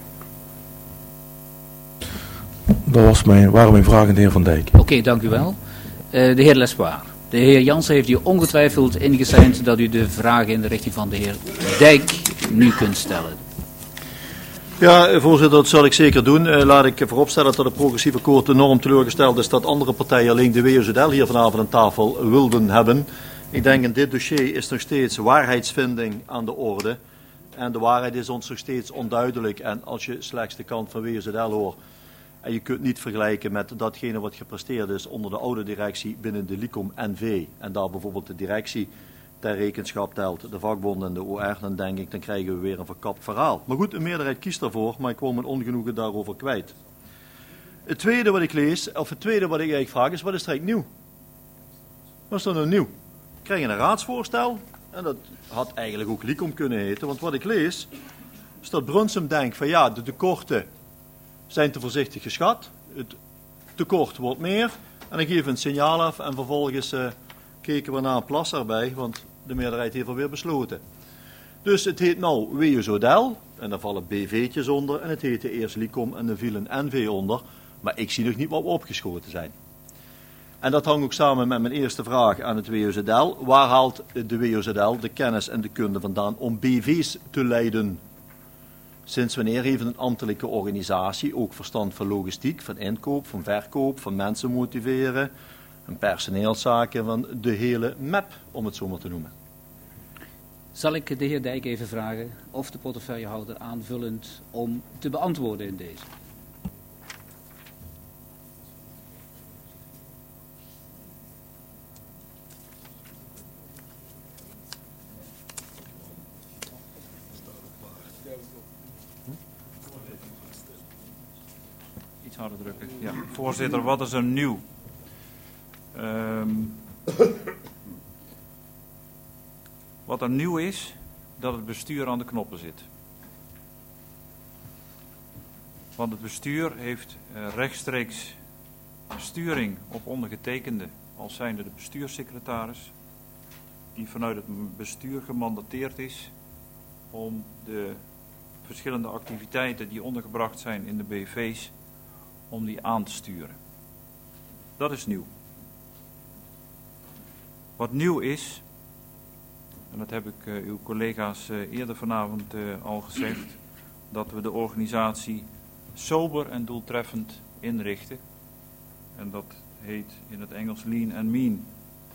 Dat was mijn, waren mijn vragen aan de heer Van Dijk. Oké, okay, dank u wel. Uh, de heer Lespoir. De heer Jansen heeft u ongetwijfeld ingezeind dat u de vragen in de richting van de heer Dijk nu kunt stellen. Ja, voorzitter, dat zal ik zeker doen. Uh, laat ik vooropstellen dat het progressief akkoord enorm teleurgesteld is dat andere partijen alleen de W O Z L hier vanavond aan tafel wilden hebben. Ik denk in dit dossier is nog steeds waarheidsvinding aan de orde. En de waarheid is ons nog steeds onduidelijk. En als je slechts de kant van W O Z L hoort, en je kunt niet vergelijken met datgene wat gepresteerd is onder de oude directie binnen de Licom N V. En daar bijvoorbeeld de directie ter rekenschap telt, de vakbonden en de O R, dan denk ik, dan krijgen we weer een verkapt verhaal. Maar goed, een meerderheid kiest daarvoor, maar ik wil mijn ongenoegen daarover kwijt. Het tweede wat ik lees, of het tweede wat ik eigenlijk vraag is, wat is er eigenlijk nieuw? Wat is er nou nieuw? Ik krijg een raadsvoorstel, en dat had eigenlijk ook Licom kunnen heten, want wat ik lees, is dat Brunsum denkt van ja, de tekorten zijn te voorzichtig geschat, het tekort wordt meer, en dan geven we een signaal af en vervolgens uh, keken we naar een plas erbij, want de meerderheid heeft alweer besloten. Dus het heet nou W O Z L, en daar vallen B V'tjes onder, en het heette eerst Licom en er viel een N V onder, maar ik zie nog niet wat we opgeschoten zijn. En dat hangt ook samen met mijn eerste vraag aan het W O Z L. Waar haalt de W O Z L de kennis en de kunde vandaan om B V's te leiden? Sinds wanneer heeft een ambtelijke organisatie ook verstand van logistiek, van inkoop, van verkoop, van mensen motiveren, en personeelszaken, van de hele map, om het zo maar te noemen? Zal ik de heer Dijk even vragen of de portefeuillehouder aanvullend om te beantwoorden in deze? Iets harder drukken. Ja, voorzitter, wat is er nieuw? Um, wat er nieuw is, dat het bestuur aan de knoppen zit. Want het bestuur heeft uh, rechtstreeks sturing op ondergetekende als zijnde de bestuurssecretaris, die vanuit het bestuur gemandateerd is om de verschillende activiteiten die ondergebracht zijn in de B V's, om die aan te sturen. Dat is nieuw. Wat nieuw is, en dat heb ik uh, uw collega's uh, eerder vanavond uh, al gezegd, dat we de organisatie sober en doeltreffend inrichten. En dat heet in het Engels lean and mean.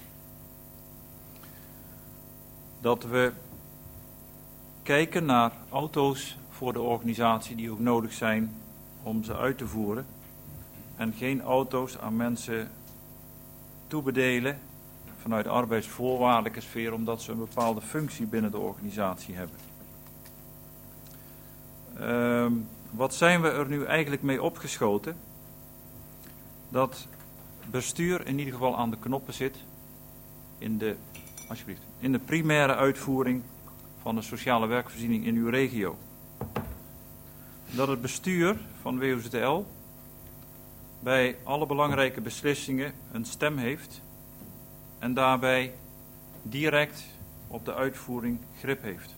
Dat we kijken naar auto's voor de organisatie die ook nodig zijn om ze uit te voeren. en geen auto's aan mensen toebedelen vanuit de arbeidsvoorwaardelijke sfeer, omdat ze een bepaalde functie binnen de organisatie hebben. Uh, wat zijn we er nu eigenlijk mee opgeschoten? Dat bestuur in ieder geval aan de knoppen zit in de, alsjeblieft, in de primaire uitvoering van de sociale werkvoorziening in uw regio. Dat het bestuur van W O Z L bij alle belangrijke beslissingen een stem heeft en daarbij direct op de uitvoering grip heeft.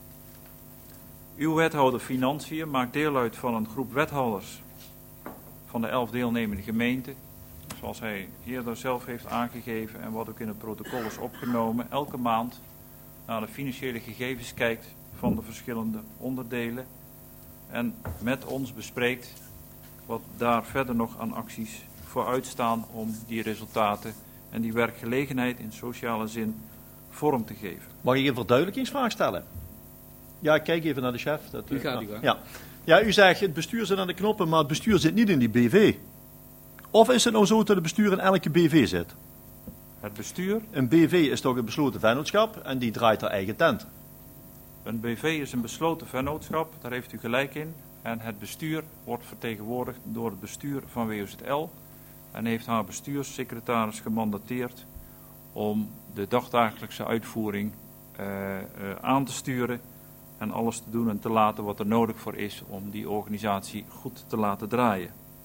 Uw wethouder Financiën maakt deel uit van een groep wethouders van de elf deelnemende gemeenten, zoals hij eerder zelf heeft aangegeven en wat ook in het protocol is opgenomen, elke maand naar de financiële gegevens kijkt van de verschillende onderdelen en met ons bespreekt wat daar verder nog aan acties voor uitstaan om die resultaten en die werkgelegenheid in sociale zin vorm te geven. Mag ik een verduidelijkingsvraag stellen? Ja, ik kijk even naar de chef. Dat, U gaat, u gaat. Ja. ja, u zegt het bestuur zit aan de knoppen, maar het bestuur zit niet in die B V. Of is het nou zo dat het bestuur in elke B V zit? Het bestuur? Een B V is toch een besloten vennootschap en die draait haar eigen tent. Een B V is een besloten vennootschap, daar heeft u gelijk in. En het bestuur wordt vertegenwoordigd door het bestuur van W O Z L en heeft haar bestuurssecretaris gemandateerd om de dagdagelijkse uitvoering uh, uh, aan te sturen en alles te doen en te laten wat er nodig voor is om die organisatie goed te laten draaien.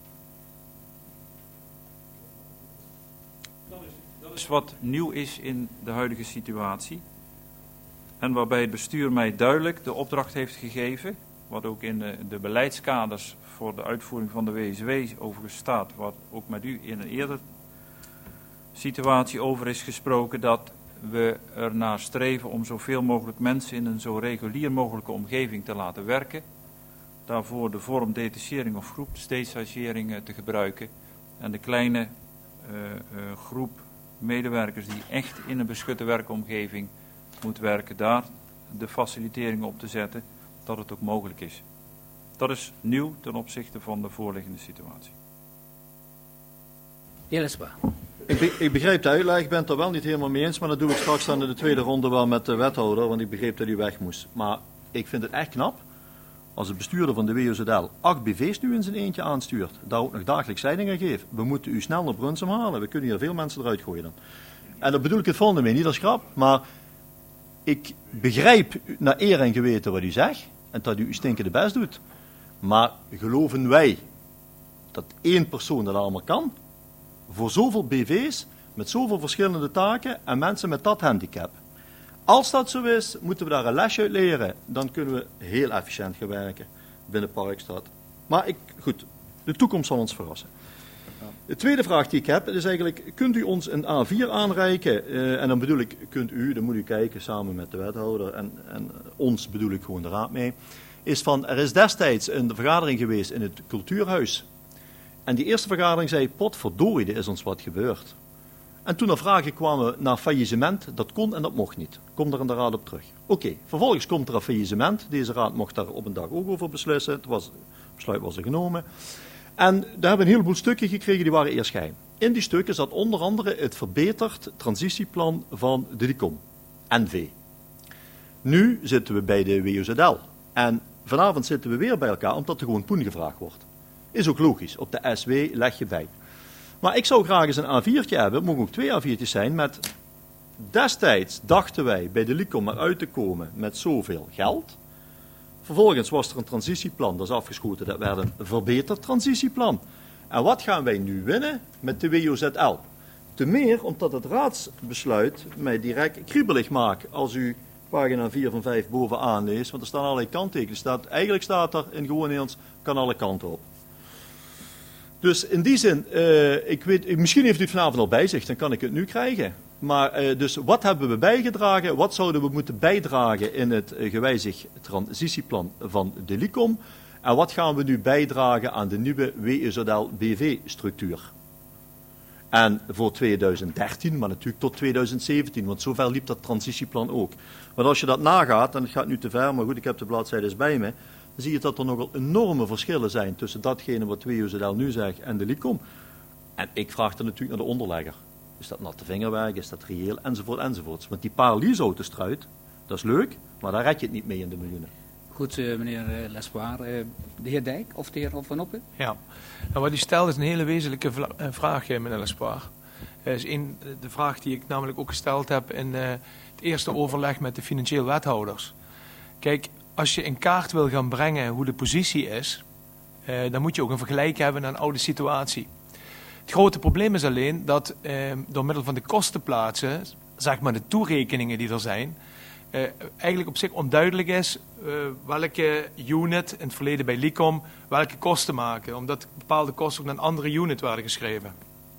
Dat is, dat is wat nieuw is in de huidige situatie en waarbij het bestuur mij duidelijk de opdracht heeft gegeven, wat ook in de, de beleidskaders voor de uitvoering van de W S W overigens staat, wat ook met u in een eerder situatie over is gesproken, dat we ernaar streven om zoveel mogelijk mensen in een zo regulier mogelijke omgeving te laten werken. Daarvoor de vorm detachering of groep detachering te gebruiken en de kleine uh, uh, groep medewerkers die echt in een beschutte werkomgeving moet werken, daar de faciliteringen op te zetten, dat het ook mogelijk is. Dat is nieuw ten opzichte van de voorliggende situatie. Heer Lespa. Ik, be, ik begrijp de uitleg, ik ben het er wel niet helemaal mee eens, maar dat doe ik straks dan in de tweede ronde wel met de wethouder, want ik begreep dat hij weg moest. Maar ik vind het echt knap als de bestuurder van de W O Z L acht B V's nu in zijn eentje aanstuurt, daar ook nog dagelijks leiding aan geeft. We moeten u snel naar Brunsum halen, we kunnen hier veel mensen eruit gooien dan. En dat bedoel ik het volgende mee, niet als grap, maar ik begrijp naar eer en geweten wat u zegt en dat u uw stinkende best doet. Maar geloven wij dat één persoon dat allemaal kan? Voor zoveel B V's, met zoveel verschillende taken en mensen met dat handicap. Als dat zo is, moeten we daar een lesje uit leren. Dan kunnen we heel efficiënt gaan werken binnen Parkstad. Maar ik, goed, de toekomst zal ons verrassen. De tweede vraag die ik heb, is eigenlijk, kunt u ons een A vier aanreiken? Uh, en dan bedoel ik, kunt u, dan moet u kijken samen met de wethouder en, en ons bedoel ik gewoon de raad mee. Is van, er is destijds een vergadering geweest in het cultuurhuis. En die eerste vergadering zei, potverdorie, er is ons wat gebeurd. En toen er vragen kwamen naar faillissement, dat kon en dat mocht niet. Kom daar in de raad op terug. Oké, okay, vervolgens komt er een faillissement. Deze raad mocht daar op een dag ook over beslissen. Het was, het besluit was er genomen. En daar hebben we een heleboel stukken gekregen, die waren eerst geheim. In die stukken zat onder andere het verbeterd transitieplan van de D I C O M, N V. Nu zitten we bij de W O Z L. En vanavond zitten we weer bij elkaar, omdat er gewoon poen gevraagd wordt. Is ook logisch, op de S W leg je bij. Maar ik zou graag eens een A viertje hebben, het mogen ook twee A viertjes zijn, met destijds dachten wij bij de L I C O M eruit te komen met zoveel geld. Vervolgens was er een transitieplan, dat is afgeschoten, dat werd een verbeterd transitieplan. En wat gaan wij nu winnen met de W O Z L? Te meer omdat het raadsbesluit mij direct kriebelig maakt als u pagina vier van vijf bovenaan leest, want er staan allerlei kanttekens. Staat, eigenlijk staat er in gewoon Nederlands, kan alle kanten op. Dus in die zin, uh, ik weet, misschien heeft u het vanavond al bij zich, dan kan ik het nu krijgen. Maar uh, dus wat hebben we bijgedragen, wat zouden we moeten bijdragen in het uh, gewijzigd transitieplan van de L I C O M? En wat gaan we nu bijdragen aan de nieuwe W O Z L B V-structuur? En voor tweeduizend dertien, maar natuurlijk tot tweeduizend zeventien, want zover liep dat transitieplan ook. Want als je dat nagaat, en het gaat nu te ver, maar goed, ik heb de bladzijdes bij me, zie je dat er nogal enorme verschillen zijn tussen datgene wat W O Z L nu zegt en de LICOM. En ik vraag dan natuurlijk naar de onderlegger. Is dat natte vingerwerk, is dat reëel, enzovoort, enzovoort. Want die paar leaseautostruit, dat is leuk, maar daar red je het niet mee in de miljoenen. Goed, uh, meneer uh, Lespoir. Uh, de heer Dijk of de heer Van Oppen? Ja, nou, wat u stelt is een hele wezenlijke vla- uh, vraag, uh, meneer Lespoir. Uh, is een, uh, de vraag die ik namelijk ook gesteld heb in uh, het eerste overleg met de financieel wethouders. Kijk, als je in kaart wil gaan brengen hoe de positie is, uh, dan moet je ook een vergelijk hebben naar een oude situatie. Het grote probleem is alleen dat uh, door middel van de kostenplaatsen, zeg maar de toerekeningen die er zijn, uh, eigenlijk op zich onduidelijk is uh, welke unit in het verleden bij LICOM welke kosten maken. Omdat bepaalde kosten ook naar een andere unit werden geschreven.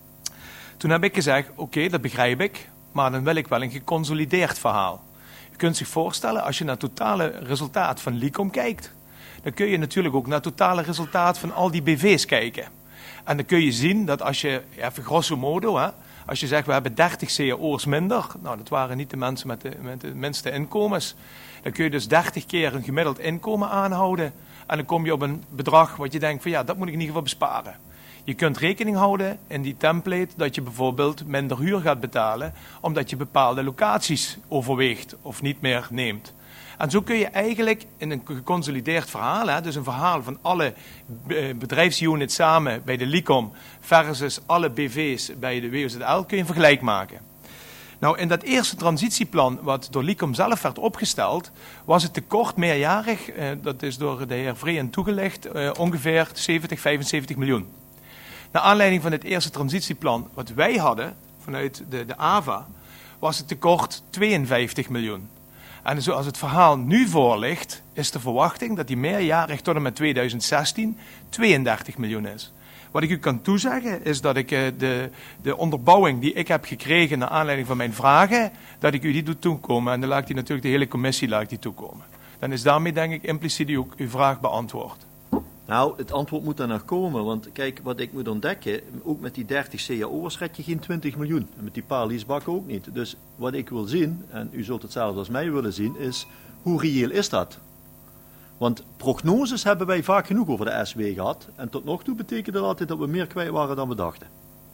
Toen heb ik gezegd, oké, okay, dat begrijp ik, maar dan wil ik wel een geconsolideerd verhaal. Je kunt zich voorstellen, als je naar het totale resultaat van LICOM kijkt, dan kun je natuurlijk ook naar het totale resultaat van al die B V's kijken. En dan kun je zien dat als je, even grosso modo, hè, als je zegt we hebben dertig C A O's minder, nou dat waren niet de mensen met de, met de minste inkomens, dan kun je dus dertig keer een gemiddeld inkomen aanhouden en dan kom je op een bedrag wat je denkt van ja, dat moet ik in ieder geval besparen. Je kunt rekening houden in die template dat je bijvoorbeeld minder huur gaat betalen omdat je bepaalde locaties overweegt of niet meer neemt. En zo kun je eigenlijk in een geconsolideerd verhaal, hè, dus een verhaal van alle bedrijfsunits samen bij de LICOM versus alle B V's bij de W O Z L, kun je een vergelijk maken. Nou, in dat eerste transitieplan wat door LICOM zelf werd opgesteld, was het tekort meerjarig, eh, dat is door de heer Vreeën toegelicht, eh, ongeveer zeventig, vijfenzeventig miljoen. Naar aanleiding van het eerste transitieplan wat wij hadden, vanuit de, de A V A, was het tekort tweeënvijftig miljoen. En zoals het verhaal nu voor ligt, is de verwachting dat die meerjarig tot en met tweeduizend zestien tweeëndertig miljoen is. Wat ik u kan toezeggen is dat ik uh, de, de onderbouwing die ik heb gekregen naar aanleiding van mijn vragen, dat ik u die doe toekomen. En dan laat ik die natuurlijk de hele commissie laat ik die toekomen. Dan is daarmee denk ik impliciet ook uw vraag beantwoord. Nou, het antwoord moet daar naar komen, want kijk, wat ik moet ontdekken, ook met die dertig C A O's red je geen twintig miljoen. En met die paar leasebakken ook niet. Dus wat ik wil zien, en u zult hetzelfde als mij willen zien, is hoe reëel is dat? Want prognoses hebben wij vaak genoeg over de S W gehad. En tot nog toe betekent dat altijd dat we meer kwijt waren dan we dachten.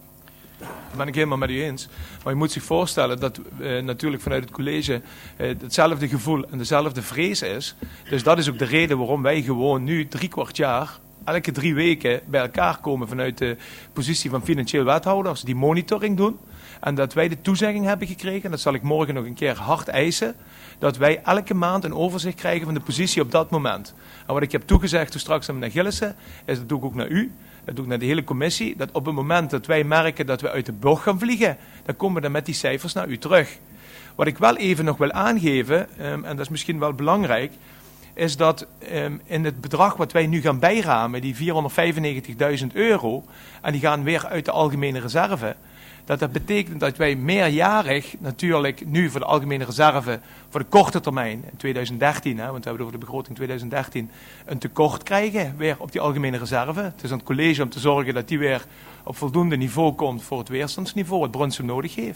Dat ben ik helemaal met u eens. Maar je moet zich voorstellen dat uh, natuurlijk vanuit het college uh, hetzelfde gevoel en dezelfde vrees is. Dus dat is ook de reden waarom wij gewoon nu drie kwart jaar, elke drie weken bij elkaar komen vanuit de positie van financieel wethouders, die monitoring doen. En dat wij de toezegging hebben gekregen, en dat zal ik morgen nog een keer hard eisen, dat wij elke maand een overzicht krijgen van de positie op dat moment. En wat ik heb toegezegd toen straks aan meneer Gillissen, is dat doe ik ook naar u. Dat doe ik naar de hele commissie, dat op het moment dat wij merken dat we uit de bocht gaan vliegen, dan komen we dan met die cijfers naar u terug. Wat ik wel even nog wil aangeven, um, en dat is misschien wel belangrijk, is dat um, in het bedrag wat wij nu gaan bijramen, die vierhonderdvijfennegentigduizend euro, en die gaan weer uit de algemene reserve, dat dat betekent dat wij meerjarig natuurlijk nu voor de algemene reserve voor de korte termijn in tweeduizend dertien, hè, want we hebben het over de begroting tweeduizend dertien, een tekort krijgen weer op die algemene reserve. Het is aan het college om te zorgen dat die weer op voldoende niveau komt voor het weerstandsniveau wat Brunsum nodig heeft.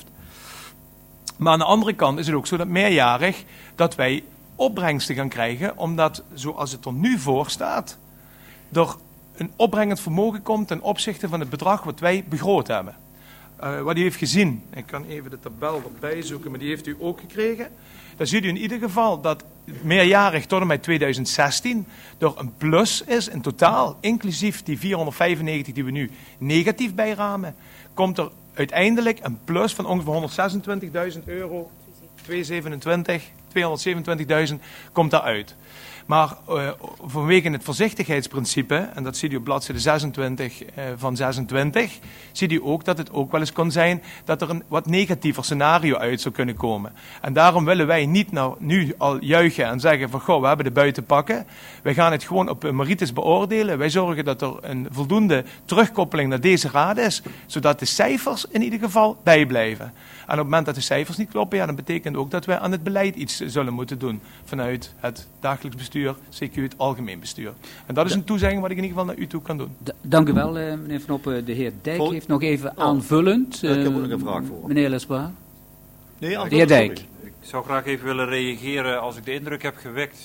Maar aan de andere kant is het ook zo dat meerjarig dat wij opbrengsten gaan krijgen, omdat zoals het er nu voor staat, er een opbrengend vermogen komt ten opzichte van het bedrag wat wij begroot hebben. Uh, wat u heeft gezien, ik kan even de tabel erbij zoeken, maar die heeft u ook gekregen. Dan ziet u in ieder geval dat meerjarig tot en met tweeduizend zestien er een plus is in totaal, inclusief die vierhonderdvijfennegentig die we nu negatief bijramen, komt er uiteindelijk een plus van ongeveer honderdzesentwintigduizend euro, tweehonderdzevenentwintig, tweehonderdzevenentwintigduizend komt daaruit. Maar uh, vanwege het voorzichtigheidsprincipe, en dat ziet u op bladzijde zesentwintig uh, van zesentwintig, ziet u ook dat het ook wel eens kon zijn dat er een wat negatiever scenario uit zou kunnen komen. En daarom willen wij niet nou, nu al juichen en zeggen van goh, we hebben de buiten pakken. Wij gaan het gewoon op merites beoordelen. Wij zorgen dat er een voldoende terugkoppeling naar deze raad is, zodat de cijfers in ieder geval bijblijven. En op het moment dat de cijfers niet kloppen, ja, dan betekent ook dat wij aan het beleid iets zullen moeten doen vanuit het dagelijks bestuur. C Q het algemeen bestuur. En dat is een toezegging wat ik in ieder geval naar u toe kan doen. D- dank u wel, uh, meneer Van Oppen. De heer Dijk Vol- heeft nog even oh. aanvullend. Uh, ik heb ook nog een vraag voor. Meneer Lespoir. Nee, de heer Dijk. Ik zou graag even willen reageren als ik de indruk heb gewekt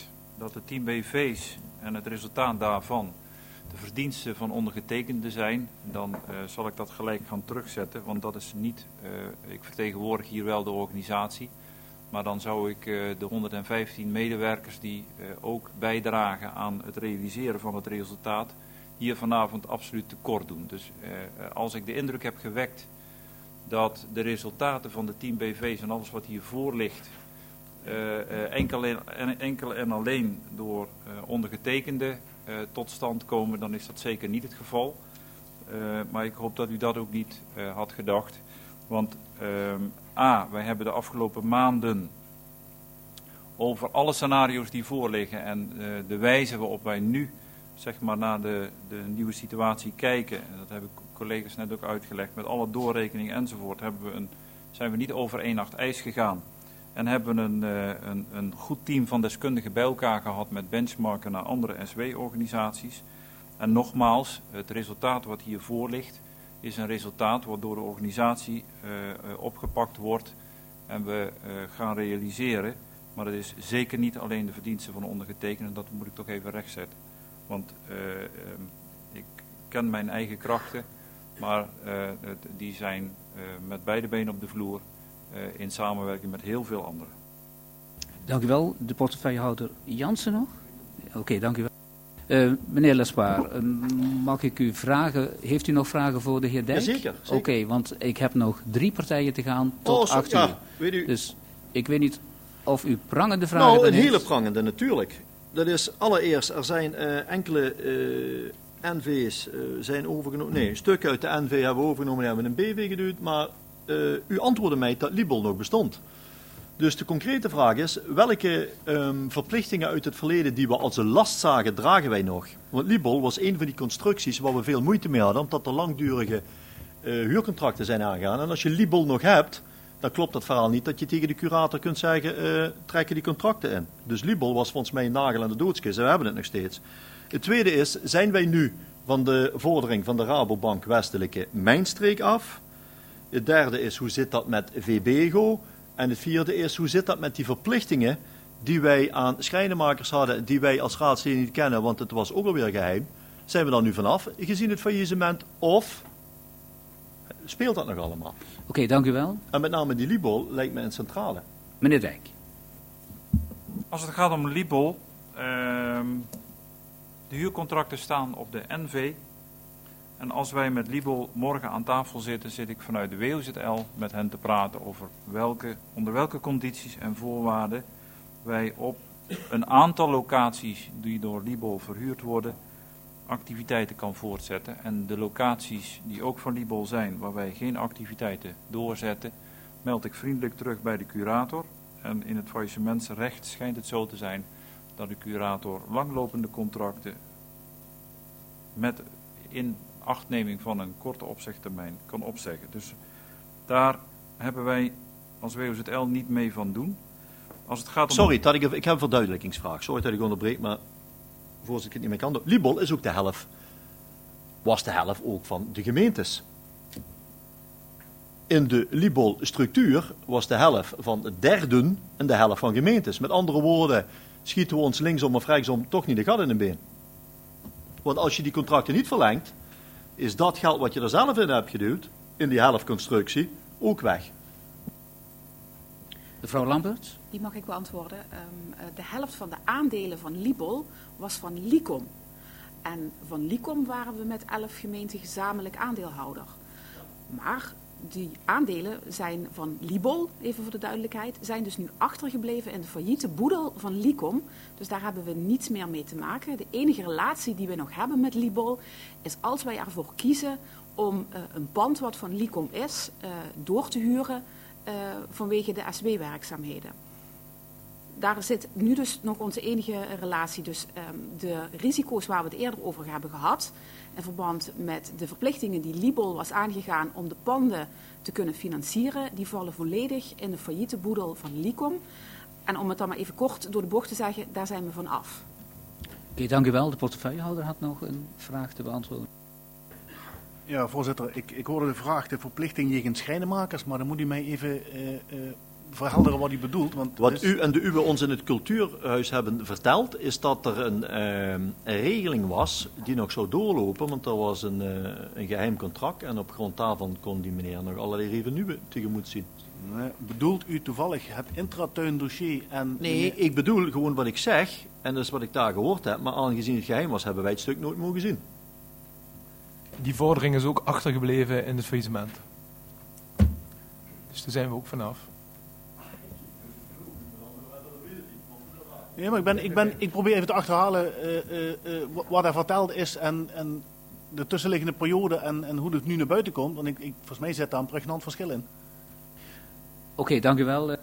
dat de tien B V's en het resultaat daarvan de verdiensten van ondergetekende zijn, dan uh, zal ik dat gelijk gaan terugzetten, want dat is niet, uh, ik vertegenwoordig hier wel de organisatie, maar dan zou ik uh, de honderdvijftien medewerkers die uh, ook bijdragen aan het realiseren van het resultaat, hier vanavond absoluut tekort doen. Dus uh, als ik de indruk heb gewekt dat de resultaten van de tien B V's en alles wat hiervoor ligt, uh, uh, enkel, en, enkel en alleen door uh, ondergetekende uh, tot stand komen, dan is dat zeker niet het geval. Uh, maar ik hoop dat u dat ook niet uh, had gedacht. Want uh, A, wij hebben de afgelopen maanden over alle scenario's die voorliggen en uh, de wijze waarop wij nu zeg maar naar de, de nieuwe situatie kijken, en dat hebben collega's net ook uitgelegd, met alle doorrekeningen enzovoort, hebben we een, zijn we niet over één nacht ijs gegaan. En hebben we een, uh, een, een goed team van deskundigen bij elkaar gehad met benchmarken naar andere S W-organisaties. En nogmaals, het resultaat wat hiervoor ligt, is een resultaat wat door de organisatie uh, uh, opgepakt wordt en we uh, gaan realiseren. Maar het is zeker niet alleen de verdiensten van de ondergetekende, dat moet ik toch even rechtzetten. Want uh, uh, ik ken mijn eigen krachten, maar uh, die zijn uh, met beide benen op de vloer uh, in samenwerking met heel veel anderen. Dank u wel. De portefeuillehouder Jansen nog? Oké, okay, dank u wel. Uh, meneer Lespaar, uh, mag ik u vragen, heeft u nog vragen voor de heer Dijk? Ja, zeker. zeker. Oké, okay, want ik heb nog drie partijen te gaan tot oh, zo, acht uur. Ja, weet u. Dus ik weet niet of u prangende vragen Nou, een heeft. hele prangende natuurlijk. Dat is allereerst, er zijn uh, enkele uh, N V's uh, zijn overgenomen. Nee, een stuk uit de N V hebben we overgenomen en hebben we een B V geduwd. Maar uh, u antwoordde mij dat Libol nog bestond. Dus de concrete vraag is, welke um, verplichtingen uit het verleden die we als een last zagen, dragen wij nog? Want Libol was een van die constructies waar we veel moeite mee hadden, omdat er langdurige uh, huurcontracten zijn aangegaan. En als je Libol nog hebt, dan klopt dat verhaal niet dat je tegen de curator kunt zeggen, uh, trekken die contracten in. Dus Libol was volgens mij een nagel aan de doodskist en we hebben het nog steeds. Het tweede is, zijn wij nu van de vordering van de Rabobank Westelijke Mijnstreek af? Het derde is, hoe zit dat met V B G O? En het vierde is, hoe zit dat met die verplichtingen die wij aan schrijnenmakers hadden, die wij als raadsleden niet kennen, want het was ook alweer geheim. Zijn we dan nu vanaf, gezien het faillissement, of speelt dat nog allemaal? Oké, okay, dank u wel. En met name die Libol lijkt me een centrale. Meneer Dijk. Als het gaat om Libol, uh, de huurcontracten staan op de N V. En als wij met Libol morgen aan tafel zitten, zit ik vanuit de W O Z L met hen te praten over welke, onder welke condities en voorwaarden wij op een aantal locaties die door Libol verhuurd worden, activiteiten kan voortzetten. En de locaties die ook van Libol zijn, waar wij geen activiteiten doorzetten, meld ik vriendelijk terug bij de curator. En in het faillissementsrecht schijnt het zo te zijn dat de curator langlopende contracten met in achtneming van een korte opzegtermijn kan opzeggen. Dus daar hebben wij als W O Z L niet mee van doen. Als het gaat om... Sorry, dat ik, ik heb een verduidelijkingsvraag. Sorry dat ik onderbreek, maar voordat ik het niet meer kan doen. Libol is ook de helft, was de helft ook van de gemeentes. In de Libol-structuur was de helft van derden en de helft van gemeentes. Met andere woorden, schieten we ons linksom of rechtsom toch niet de gat in de been. Want als je die contracten niet verlengt, is dat geld wat je er zelf in hebt geduwd, in die helftconstructie, ook weg. Mevrouw Lambert? Die mag ik beantwoorden. Um, de helft van de aandelen van Libol was van Licom. En van Licom waren we met elf gemeenten gezamenlijk aandeelhouder. Maar die aandelen zijn van Libol, even voor de duidelijkheid, zijn dus nu achtergebleven in de failliete boedel van Licom. Dus daar hebben we niets meer mee te maken. De enige relatie die we nog hebben met Libol is als wij ervoor kiezen om uh, een pand wat van Licom is, uh, door te huren uh, vanwege de S W-werkzaamheden. Daar zit nu dus nog onze enige relatie. Dus um, de risico's waar we het eerder over hebben gehad, in verband met de verplichtingen die Libol was aangegaan om de panden te kunnen financieren, die vallen volledig in de failliete boedel van Licom. En om het dan maar even kort door de bocht te zeggen, daar zijn we van af. Oké, okay, dank u wel. De portefeuillehouder had nog een vraag te beantwoorden. Ja, voorzitter, ik, ik hoorde de vraag de verplichting jegens schrijnenmakers, maar dan moet u mij even uh, uh, verhelderen wat u bedoelt. Want Wat is... u en de uwe ons in het cultuurhuis hebben verteld, is dat er een, uh, een regeling was die nog zou doorlopen, want er was een, uh, een geheim contract en op grond daarvan kon die meneer nog allerlei revenue tegemoet zien. Nee, bedoelt u toevallig het intratuindossier en... Nee, ik bedoel gewoon wat ik zeg, en dat is wat ik daar gehoord heb, maar aangezien het geheim was, hebben wij het stuk nooit mogen zien. Die vordering is ook achtergebleven in het faillissement. Dus daar zijn we ook vanaf. Nee, maar ik, ben, ik, ben, ik probeer even te achterhalen uh, uh, uh, wat er verteld is en, en de tussenliggende periode en, en hoe het nu naar buiten komt. Want ik, ik, volgens mij zit daar een pregnant verschil in. Oké, okay, dank u wel. Uh,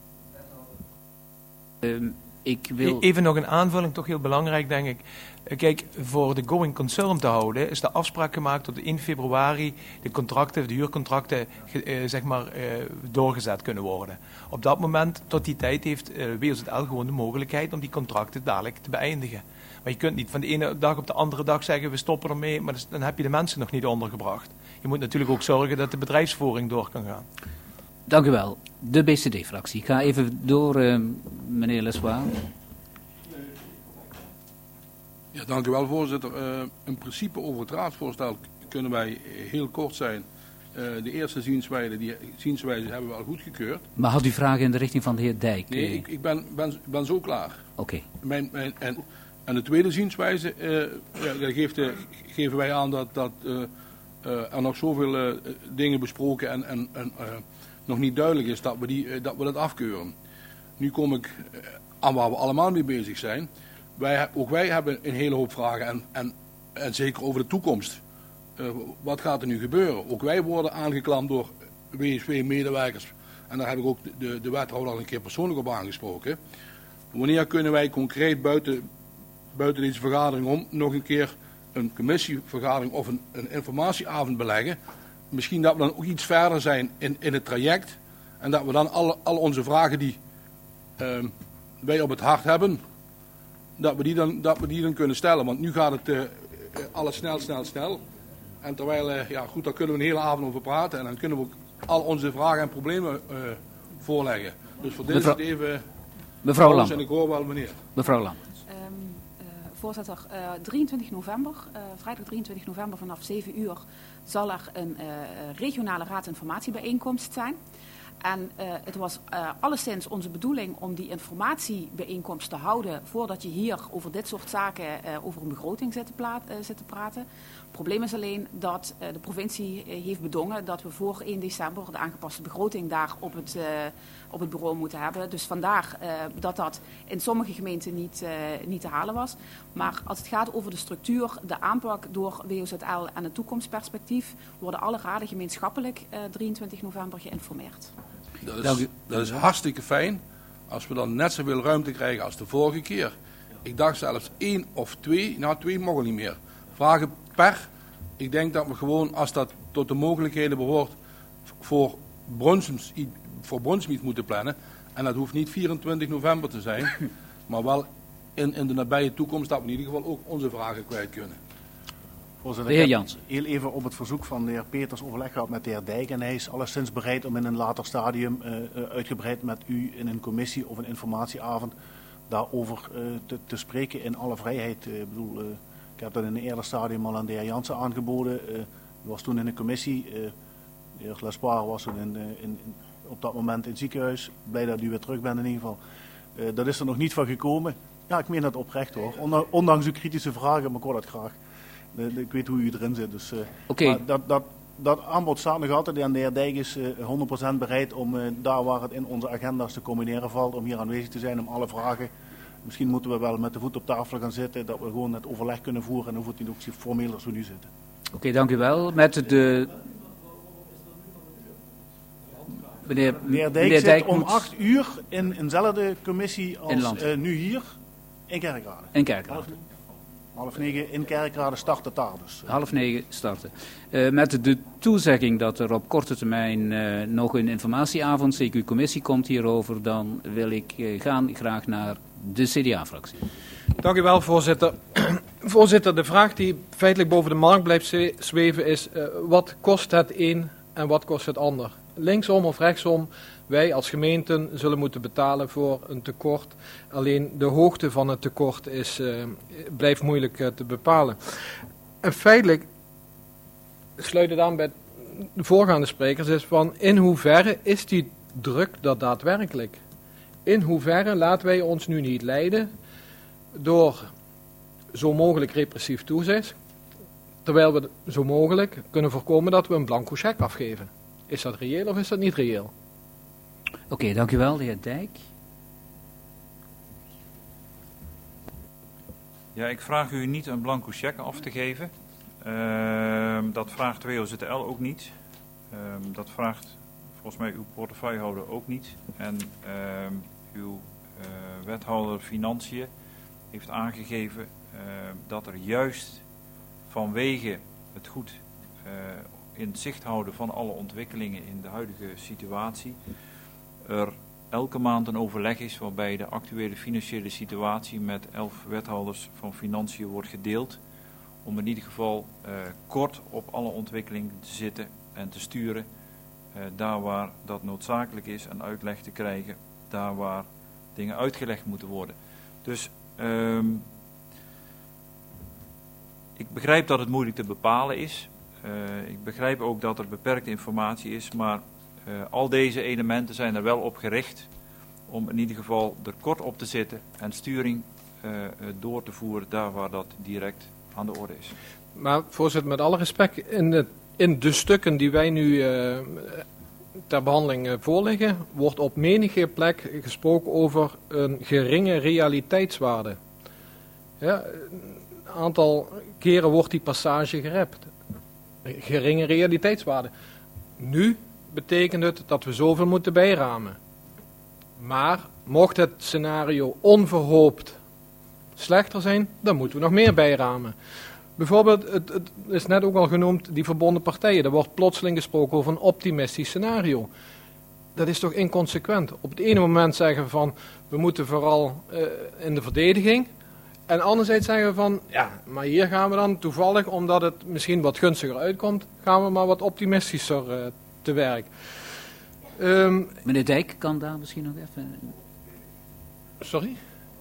uh, ik wil... Even nog een aanvulling, toch heel belangrijk denk ik. Kijk, voor de going concern te houden is de afspraak gemaakt tot één februari de contracten, de huurcontracten, eh, zeg maar, eh, doorgezet kunnen worden. Op dat moment, tot die tijd, heeft eh, W O Z L gewoon de mogelijkheid om die contracten dadelijk te beëindigen. Maar je kunt niet van de ene dag op de andere dag zeggen we stoppen ermee, maar dan heb je de mensen nog niet ondergebracht. Je moet natuurlijk ook zorgen dat de bedrijfsvoering door kan gaan. Dank u wel. De B C D-fractie. Ik ga even door, uh, meneer Lespoir. Ja, dank u wel, voorzitter. Uh, in principe over het raadsvoorstel kunnen wij heel kort zijn. Uh, de eerste zienswijze, die zienswijze hebben we al goedgekeurd. Maar had u vragen in de richting van de heer Dijk? Nee, ik, ik ben, ben, ben zo klaar. Oké. Okay. Mijn, mijn, en, en de tweede zienswijze, uh, ja, daar geeft, uh, geven wij aan dat, dat uh, uh, er nog zoveel uh, dingen besproken en, en, en uh, nog niet duidelijk is dat we, die, uh, dat we dat afkeuren. Nu kom ik uh, aan waar we allemaal mee bezig zijn. Wij, ook wij hebben een hele hoop vragen en, en, en zeker over de toekomst. Uh, wat gaat er nu gebeuren? Ook wij worden aangeklampt door W S W-medewerkers. En daar heb ik ook de, de wethouder al een keer persoonlijk op aangesproken. Wanneer kunnen wij concreet buiten, buiten deze vergadering om nog een keer een commissievergadering of een, een informatieavond beleggen? Misschien dat we dan ook iets verder zijn in, in het traject. En dat we dan alle, alle onze vragen die uh, wij op het hart hebben... Dat we, die dan, dat we die dan kunnen stellen. Want nu gaat het uh, alles snel, snel, snel. En terwijl, uh, ja goed, daar kunnen we een hele avond over praten. En dan kunnen we ook al onze vragen en problemen uh, voorleggen. Dus voor dit is het even... Mevrouw Lam. En ik hoor wel meneer. Mevrouw Lam. Um, uh, voorzitter, uh, drieëntwintig november, uh, vrijdag drieëntwintig november vanaf zeven uur zal er een uh, regionale raadsinformatiebijeenkomst zijn. En uh, het was uh, alleszins onze bedoeling om die informatiebijeenkomst te houden voordat je hier over dit soort zaken uh, over een begroting zit te, plaat, uh, zit te praten. Het probleem is alleen dat uh, de provincie uh, heeft bedongen dat we voor één december de aangepaste begroting daar op het, uh, op het bureau moeten hebben. Dus vandaar uh, dat dat in sommige gemeenten niet, uh, niet te halen was. Maar als het gaat over de structuur, de aanpak door W O Z L en het toekomstperspectief, worden alle raden gemeenschappelijk uh, drieëntwintig november geïnformeerd. Dat is, dat is hartstikke fijn als we dan net zoveel ruimte krijgen als de vorige keer. Ik dacht zelfs één of twee, nou twee mogen niet meer. Vragen per. Ik denk dat we gewoon, als dat tot de mogelijkheden behoort, voor Brunsums, voor Brunsum moeten plannen. En dat hoeft niet vierentwintig november te zijn, maar wel in, in de nabije toekomst dat we in ieder geval ook onze vragen kwijt kunnen. Voorzitter, de heer Jansen. Heel even op het verzoek van de heer Peters overleg gehad met de heer Dijk. En hij is alleszins bereid om in een later stadium uh, uitgebreid met u in een commissie of een informatieavond daarover uh, te, te spreken in alle vrijheid. Uh, ik bedoel, uh, ik heb dat in een eerder stadium al aan de heer Jansen aangeboden. Uh, u was toen in een commissie. Uh, de heer Lespoir was toen in, in, in, op dat moment in het ziekenhuis. Blij dat u weer terug bent in ieder geval. Uh, dat is er nog niet van gekomen. Ja, ik meen dat oprecht hoor. Ondanks uw kritische vragen, maar ik hoor dat graag. Ik weet hoe u erin zit. Dus, uh, okay. dat, dat, dat aanbod staat nog altijd en de heer Dijk is uh, honderd procent bereid om uh, daar waar het in onze agenda's te combineren valt, om hier aanwezig te zijn om alle vragen. Misschien moeten we wel met de voet op tafel gaan zitten, dat we gewoon het overleg kunnen voeren en dan hoeft het niet ook formeel als we nu zitten. Oké, okay, dank u wel. Met de... Meneer, de heer Dijk meneer zit Dijk om moet... acht uur in eenzelfde commissie als uh, nu hier in Kerkrade. In Kerkrade. Half negen in Kerkrade start het daar dus. Half negen starten. Uh, met de toezegging dat er op korte termijn uh, nog een informatieavond, C Q-commissie komt hierover, dan wil ik uh, gaan graag naar de C D A-fractie. Dank u wel, voorzitter. Voorzitter, de vraag die feitelijk boven de markt blijft zweven is, uh, wat kost het een en wat kost het ander? linksom of rechtsom wij als gemeenten zullen moeten betalen voor een tekort. Alleen de hoogte van het tekort is, uh, blijft moeilijk uh, te bepalen. En feitelijk, sluit het aan bij de voorgaande sprekers, is van in hoeverre is die druk dat daadwerkelijk? In hoeverre laten wij ons nu niet leiden door zo mogelijk repressief toezicht, terwijl we zo mogelijk kunnen voorkomen dat we een blanco cheque afgeven? Is dat reëel of is dat niet reëel? Oké, okay, dank u wel, de heer Dijk. Ja, ik vraag u niet een blanco cheque af te geven. Uh, dat vraagt W O Z L ook niet. Uh, dat vraagt volgens mij uw portefeuillehouder ook niet. En uh, uw uh, wethouder Financiën heeft aangegeven uh, dat er juist vanwege het goed uh, in zicht houden van alle ontwikkelingen in de huidige situatie er elke maand een overleg is waarbij de actuele financiële situatie met elf wethouders van Financiën wordt gedeeld. Om in ieder geval uh, kort op alle ontwikkelingen te zitten en te sturen. Uh, daar waar dat noodzakelijk is en uitleg te krijgen. Daar waar dingen uitgelegd moeten worden. Dus um, ik begrijp dat het moeilijk te bepalen is. Uh, ik begrijp ook dat er beperkte informatie is. Maar uh, al deze elementen zijn er wel op gericht. Om in ieder geval er kort op te zitten en sturing uh, door te voeren daar waar dat direct aan de orde is. Maar voorzitter, met alle respect, in de, in de stukken die wij nu uh, ter behandeling uh, voorleggen, wordt op menige plek gesproken over een geringe realiteitswaarde. Ja, een aantal keren wordt die passage gerept. Geringe realiteitswaarde. Nu betekent het dat we zoveel moeten bijramen. Maar mocht het scenario onverhoopt slechter zijn, dan moeten we nog meer bijramen. Bijvoorbeeld, het, het is net ook al genoemd, die verbonden partijen. Er wordt plotseling gesproken over een optimistisch scenario. Dat is toch inconsequent. Op het ene moment zeggen we van, we moeten vooral uh, in de verdediging. En anderzijds zeggen we van, ja, maar hier gaan we dan toevallig, omdat het misschien wat gunstiger uitkomt, gaan we maar wat optimistischer uh, te werk. Um, Meneer Dijk kan daar misschien nog even... Sorry?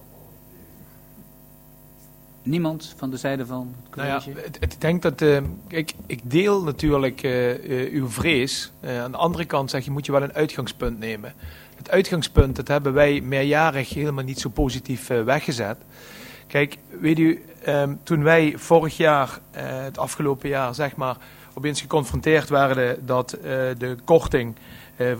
Niemand van de zijde van het college? Nou ja, ik denk dat, uh, kijk, ik deel natuurlijk uh, uh, uw vrees. Uh, aan de andere kant zeg je, moet je wel een uitgangspunt nemen. Het uitgangspunt, dat hebben wij meerjarig helemaal niet zo positief uh, weggezet. Kijk, weet u, um, toen wij vorig jaar, uh, het afgelopen jaar, zeg maar, opeens geconfronteerd werden dat uh, de korting uh, uh,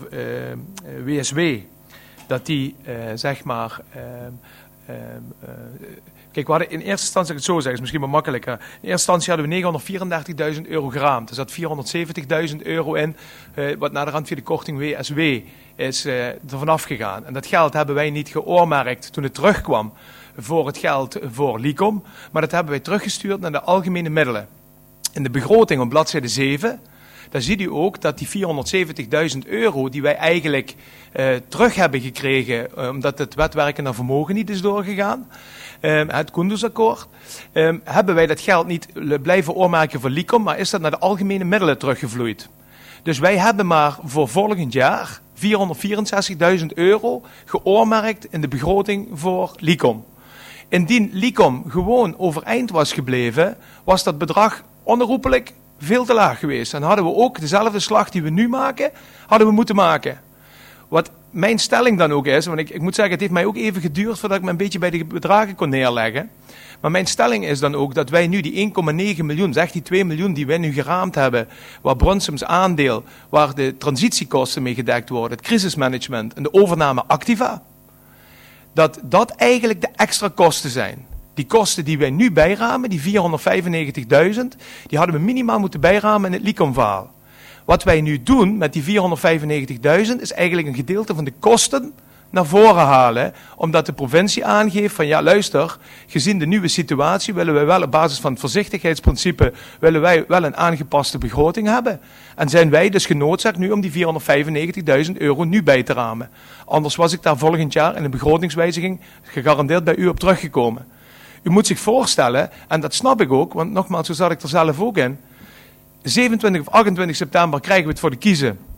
W S W, dat die, uh, zeg maar... Uh, uh, uh, Kijk, we hadden in eerste instantie, ik het zo zeggen, is misschien wel makkelijker. In eerste instantie hadden we negenhonderdvierendertigduizend euro geraamd. Er zat vierhonderdzeventigduizend euro in, uh, wat naar de rand via de korting W S W is uh, er vanaf gegaan. En dat geld hebben wij niet geoormerkt toen het terugkwam voor het geld voor LICOM. Maar dat hebben wij teruggestuurd naar de algemene middelen. In de begroting op bladzijde zeven, daar ziet u ook dat die vierhonderdzeventigduizend euro die wij eigenlijk uh, terug hebben gekregen, uh, omdat het wetwerken naar vermogen niet is doorgegaan, Um, het Koendersakkoord, um, hebben wij dat geld niet blijven oormerken voor LICOM, maar is dat naar de algemene middelen teruggevloeid. Dus wij hebben maar voor volgend jaar vierhonderdvierenzestigduizend euro geoormerkt in de begroting voor LICOM. Indien LICOM gewoon overeind was gebleven, was dat bedrag onherroepelijk veel te laag geweest. Dan hadden we ook dezelfde slag die we nu maken, hadden we moeten maken. Wat mijn stelling dan ook is, want ik, ik moet zeggen, het heeft mij ook even geduurd voordat ik me een beetje bij de bedragen kon neerleggen. Maar mijn stelling is dan ook dat wij nu die één komma negen miljoen, zeg die twee miljoen die wij nu geraamd hebben, waar Brunsums aandeel, waar de transitiekosten mee gedekt worden, het crisismanagement en de overname Activa, dat dat eigenlijk de extra kosten zijn. Die kosten die wij nu bijramen, die vierhonderdvijfennegentigduizend, die hadden we minimaal moeten bijramen in het LICOM-verhaal. Wat wij nu doen met die vierhonderdvijfennegentigduizend is eigenlijk een gedeelte van de kosten naar voren halen. Omdat de provincie aangeeft van ja luister, gezien de nieuwe situatie willen wij wel op basis van het voorzichtigheidsprincipe willen wij wel een aangepaste begroting hebben. En zijn wij dus genoodzaakt nu om die vierhonderdvijfennegentigduizend euro nu bij te ramen. Anders was ik daar volgend jaar in een begrotingswijziging gegarandeerd bij u op teruggekomen. U moet zich voorstellen, en dat snap ik ook, want nogmaals, zo zat ik er zelf ook in. zevenentwintig of achtentwintig september krijgen we het voor de kiezen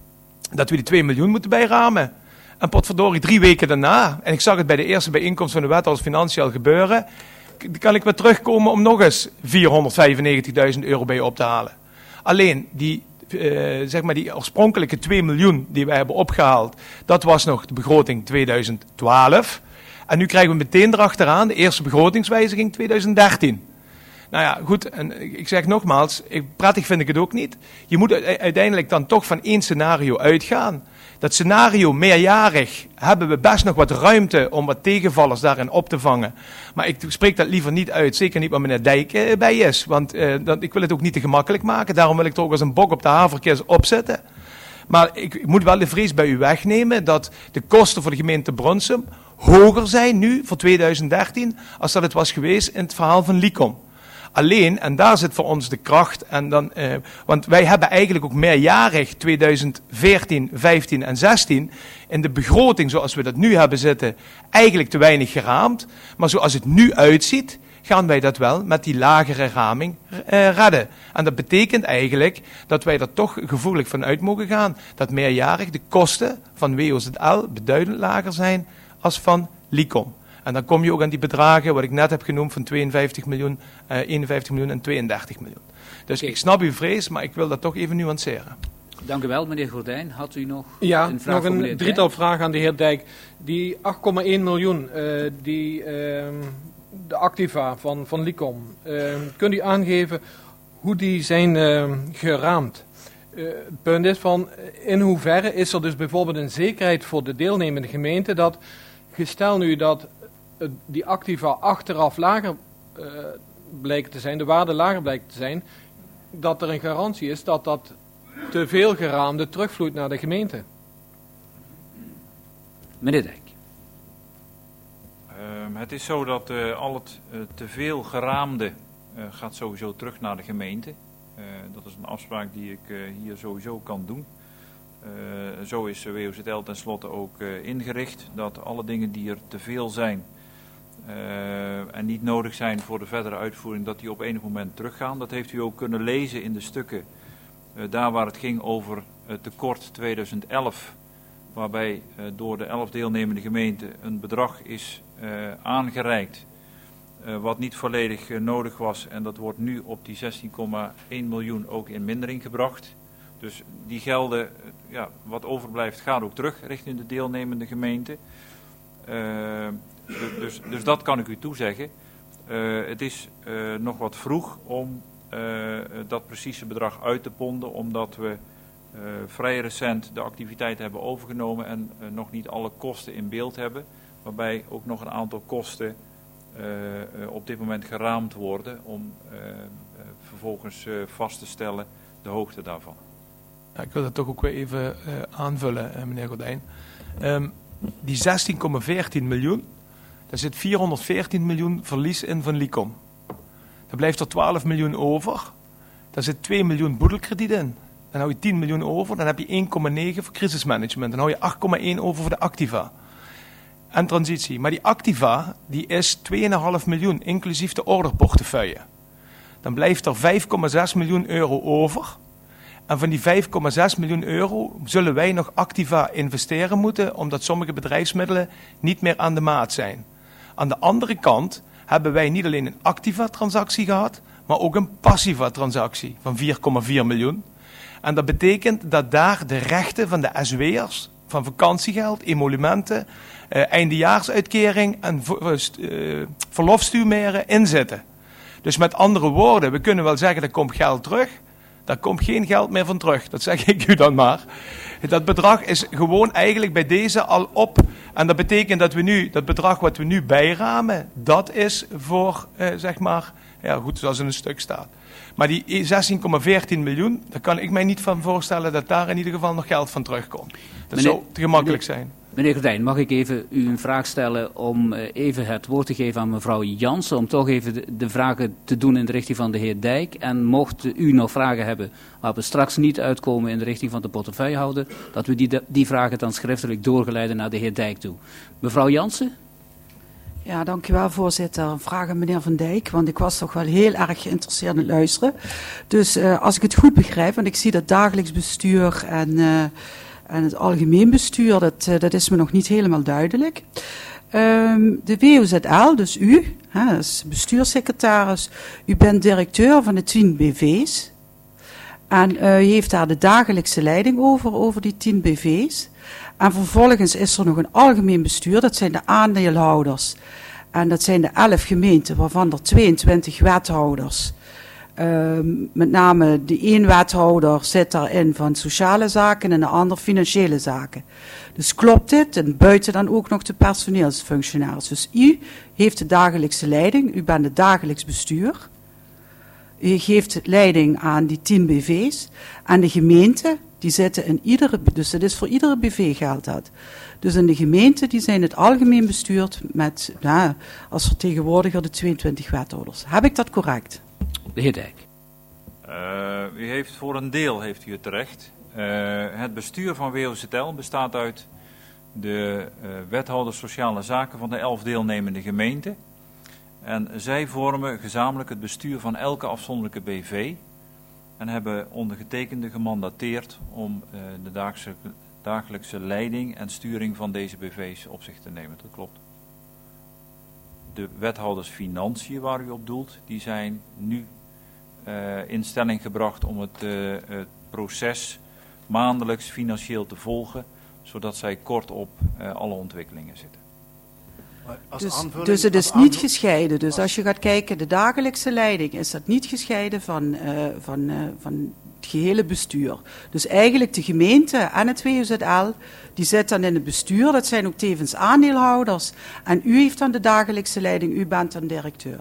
dat we die twee miljoen moeten bijramen. En potverdorie drie weken daarna, en ik zag het bij de eerste bijeenkomst van de wethouders Financiën al gebeuren, kan ik weer terugkomen om nog eens vierhonderdvijfennegentigduizend euro bij op te halen. Alleen die, uh, zeg maar die oorspronkelijke twee miljoen die wij hebben opgehaald, dat was nog de begroting tweeduizend twaalf. En nu krijgen we meteen erachteraan de eerste begrotingswijziging tweeduizend dertien. Nou ja, goed, en ik zeg nogmaals, ik, prettig vind ik het ook niet. Je moet uiteindelijk dan toch van één scenario uitgaan. Dat scenario meerjarig hebben we best nog wat ruimte om wat tegenvallers daarin op te vangen. Maar ik spreek dat liever niet uit, zeker niet waar meneer Dijk eh, bij is. Want eh, dat, ik wil het ook niet te gemakkelijk maken, daarom wil ik er ook als een bok op de haverkist opzetten. Maar ik, ik moet wel de vrees bij u wegnemen dat de kosten voor de gemeente Bronsum hoger zijn nu voor tweeduizend dertien als dat het was geweest in het verhaal van Licom. Alleen, en daar zit voor ons de kracht, en dan, eh, want wij hebben eigenlijk ook meerjarig tweeduizend veertien, vijftien en zestien in de begroting zoals we dat nu hebben zitten eigenlijk te weinig geraamd. Maar zoals het nu uitziet, gaan wij dat wel met die lagere raming eh, redden. En dat betekent eigenlijk dat wij er toch gevoelig van uit mogen gaan dat meerjarig de kosten van W O Z L beduidend lager zijn als van Licom. En dan kom je ook aan die bedragen wat ik net heb genoemd van tweeënvijftig miljoen, uh, eenenvijftig miljoen en tweeëndertig miljoen. Dus ik snap uw vrees, maar ik wil dat toch even nuanceren. Dank u wel, meneer Gordijn. Had u nog ja, een vraag nog voor een meneer drietal Dijk? vragen aan de heer Dijk. Die acht komma één miljoen, uh, die, uh, de activa van, van Licom, uh, kunt u aangeven hoe die zijn uh, geraamd? Uh, het punt is van, in hoeverre is er dus bijvoorbeeld een zekerheid voor de deelnemende gemeente dat, gestel nu dat die activa achteraf lager uh, blijkt te zijn, de waarde lager blijkt te zijn, dat er een garantie is dat dat te veel geraamde terugvloeit naar de gemeente. Meneer Dijk. Uh, het is zo dat uh, al het uh, te veel geraamde uh, gaat sowieso terug naar de gemeente. Uh, dat is een afspraak die ik uh, hier sowieso kan doen. Uh, zo is W O Z L tenslotte ook uh, ingericht dat alle dingen die er te veel zijn Uh, en niet nodig zijn voor de verdere uitvoering, dat die op enig moment teruggaan. Dat heeft u ook kunnen lezen in de stukken, uh, daar waar het ging over het tekort tweeduizend elf, waarbij uh, door de elf deelnemende gemeenten een bedrag is uh, aangereikt, uh, wat niet volledig uh, nodig was. En dat wordt nu op die zestien komma één miljoen ook in mindering gebracht. Dus die gelden, uh, ja, wat overblijft, gaat ook terug richting de deelnemende gemeente. Uh, Dus, dus dat kan ik u toezeggen. Uh, het is uh, nog wat vroeg om uh, dat precieze bedrag uit te ponden, omdat we uh, vrij recent de activiteiten hebben overgenomen en uh, nog niet alle kosten in beeld hebben, waarbij ook nog een aantal kosten uh, uh, op dit moment geraamd worden om uh, uh, vervolgens uh, vast te stellen de hoogte daarvan. Ja, ik wil dat toch ook weer even uh, aanvullen, uh, meneer Gordijn. Um, die zestien komma veertien miljoen, daar zit vierhonderdveertien miljoen verlies in van Licom. Dan blijft er twaalf miljoen over. Daar zit twee miljoen boedelkrediet in. Dan hou je tien miljoen over. Dan heb je één komma negen voor crisismanagement. Dan hou je acht komma één over voor de activa. En transitie. Maar die activa die is twee komma vijf miljoen, inclusief de orderportefeuille. Dan blijft er vijf komma zes miljoen euro over. En van die vijf komma zes miljoen euro zullen wij nog activa investeren moeten, omdat sommige bedrijfsmiddelen niet meer aan de maat zijn. Aan de andere kant hebben wij niet alleen een activa-transactie gehad, maar ook een passiva-transactie van vier komma vier miljoen. En dat betekent dat daar de rechten van de S W'ers, van vakantiegeld, emolumenten, eh, eindejaarsuitkering en vo- uh, verlofstuurmeren in zitten. Dus met andere woorden, we kunnen wel zeggen, er komt geld terug. Daar komt geen geld meer van terug, dat zeg ik u dan maar. Dat bedrag is gewoon eigenlijk bij deze al op. En dat betekent dat we nu, dat bedrag wat we nu bijramen, dat is voor, eh, zeg maar, ja goed, zoals in een stuk staat. Maar die zestien komma veertien miljoen, daar kan ik mij niet van voorstellen dat daar in ieder geval nog geld van terugkomt. Dat Meneer, zou te gemakkelijk meneer, zijn. Meneer Gordijn, mag ik even u een vraag stellen om uh, even het woord te geven aan mevrouw Jansen, om toch even de, de vragen te doen in de richting van de heer Dijk. En mocht u nog vragen hebben waar we straks niet uitkomen in de richting van de portefeuillehouder, dat we die, die vragen dan schriftelijk doorgeleiden naar de heer Dijk toe. Mevrouw Jansen? Ja, dankjewel voorzitter. Een vraag aan meneer Van Dijk, want ik was toch wel heel erg geïnteresseerd in het luisteren. Dus uh, als ik het goed begrijp, want ik zie dat dagelijks bestuur en uh, En het algemeen bestuur, dat, uh, dat is me nog niet helemaal duidelijk. Um, de W O Z L, dus u, hè, als bestuurssecretaris, u bent directeur van de tien B V's. En uh, u heeft daar de dagelijkse leiding over, over die tien B V's. En vervolgens is er nog een algemeen bestuur, dat zijn de aandeelhouders. En dat zijn de elf gemeenten, waarvan er tweeëntwintig wethouders. Uh, met name de één wethouder zit daarin van sociale zaken en de ander financiële zaken. Dus klopt dit? En buiten dan ook nog de personeelsfunctionaris. Dus u heeft de dagelijkse leiding, u bent het dagelijks bestuur. U geeft leiding aan die tien B V's. En de gemeente, die zitten in iedere, dus dat is voor iedere B V geldt dat. Dus in de gemeente, die zijn het algemeen bestuurd met, nou, als vertegenwoordiger de tweeëntwintig wethouders. Heb ik dat correct? De heer Dijk. Uh, u heeft voor een deel heeft u het terecht. Uh, het bestuur van W O Z L bestaat uit de uh, wethouders sociale zaken van de elf deelnemende gemeenten. En zij vormen gezamenlijk het bestuur van elke afzonderlijke B V. En hebben ondergetekende gemandateerd om uh, de dagelijkse, dagelijkse leiding en sturing van deze B V's op zich te nemen. Dat klopt. De wethouders financiën waar u op doelt, die zijn nu uh, in stelling gebracht om het, uh, het proces maandelijks financieel te volgen, zodat zij kort op uh, alle ontwikkelingen zitten. Dus, dus het is niet gescheiden. Dus als je gaat kijken, de dagelijkse leiding is dat niet gescheiden van, uh, van, uh, van het gehele bestuur. Dus eigenlijk de gemeente en het W O Z L, die zitten dan in het bestuur. Dat zijn ook tevens aandeelhouders. En u heeft dan de dagelijkse leiding, u bent dan directeur.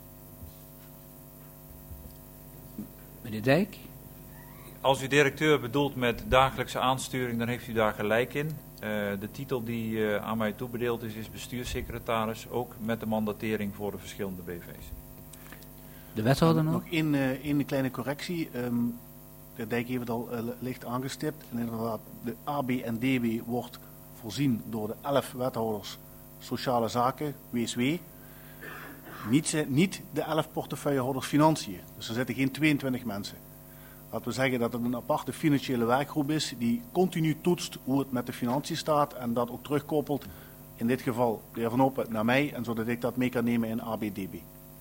Meneer Dijk? Als u directeur bedoelt met dagelijkse aansturing, dan heeft u daar gelijk in. Uh, de titel die uh, aan mij toebedeeld is, is bestuurssecretaris, ook met de mandatering voor de verschillende B V's. De wethouder nog? Nog één, uh, één kleine correctie. Um, de Dijk heeft het al uh, licht aangestipt. En inderdaad, de A B en D B wordt voorzien door de elf wethouders sociale zaken, W S W. Niet, niet de elf portefeuillehouders financiën. Dus er zitten geen tweeëntwintig mensen. Laten we zeggen dat het een aparte financiële werkgroep is die continu toetst hoe het met de financiën staat en dat ook terugkoppelt, in dit geval de heer Van Oppen naar mij, en zodat ik dat mee kan nemen in A B D B.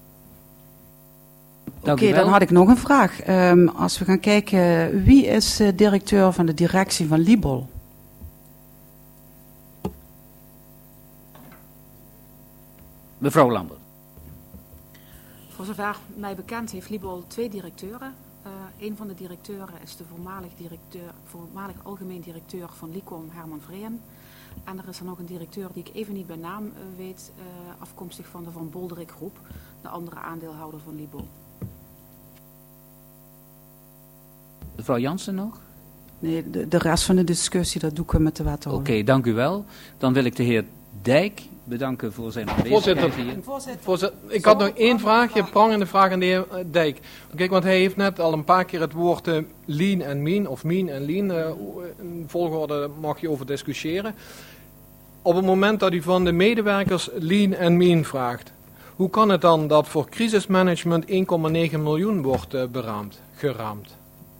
Oké, okay, dan had ik nog een vraag. Um, als we gaan kijken, wie is uh, directeur van de directie van Libol? Mevrouw Lambert. Voor zover mij bekend heeft Libol twee directeuren. Uh, een van de directeuren is de voormalig, directeur, voormalig algemeen directeur van Licom, Herman Vreen. En er is er nog een directeur die ik even niet bij naam uh, weet, uh, afkomstig van de Van Bolderik groep, de andere aandeelhouder van Libol. Mevrouw Jansen nog? Nee, de, de rest van de discussie, dat doe ik met de wethouder. Oké, okay, dank u wel. Dan wil ik de heer Dijk bedanken voor zijn aanwezigheid hier. Voorzitter, voorzitter, ik had nog één vraagje, prangende vraag aan de heer Dijk. Kijk, want hij heeft net al een paar keer het woord uh, lean en mean, of mean en lean, uh, in volgorde mag je over discussiëren. Op het moment dat u van de medewerkers lean en mean vraagt, hoe kan het dan dat voor crisismanagement één komma negen miljoen wordt uh, beraamd, geraamd?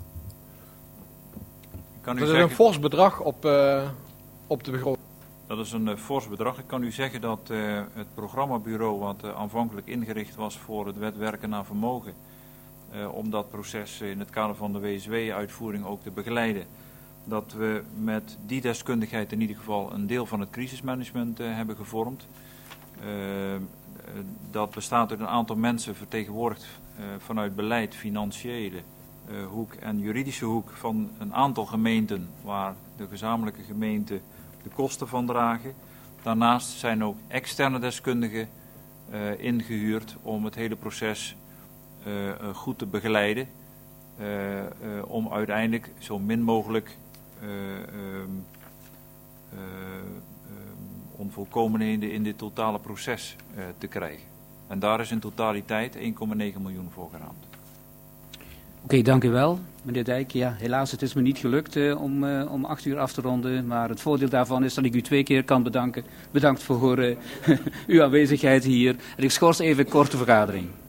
Kan u dat is zeggen... een fors bedrag op, uh, op de begroting. Dat is een uh, fors bedrag. Ik kan u zeggen dat uh, het programmabureau, wat uh, aanvankelijk ingericht was voor het wet werken naar vermogen, uh, om dat proces uh, in het kader van de W S W-uitvoering ook te begeleiden, dat we met die deskundigheid in ieder geval een deel van het crisismanagement uh, hebben gevormd. Uh, uh, dat bestaat uit een aantal mensen vertegenwoordigd uh, vanuit beleid, financiële uh, hoek en juridische hoek van een aantal gemeenten waar de gezamenlijke gemeente de kosten van dragen. Daarnaast zijn ook externe deskundigen uh, ingehuurd om het hele proces uh, uh, goed te begeleiden. Uh, uh, om uiteindelijk zo min mogelijk uh, um, uh, um, onvolkomenheden in dit totale proces uh, te krijgen. En daar is in totaliteit één komma negen miljoen voor geraamd. Oké, okay, dank u wel, meneer Dijk. Ja, helaas, het is me niet gelukt uh, om, uh, om acht uur af te ronden. Maar het voordeel daarvan is dat ik u twee keer kan bedanken. Bedankt voor uh, uw aanwezigheid hier. En ik schors even een korte vergadering.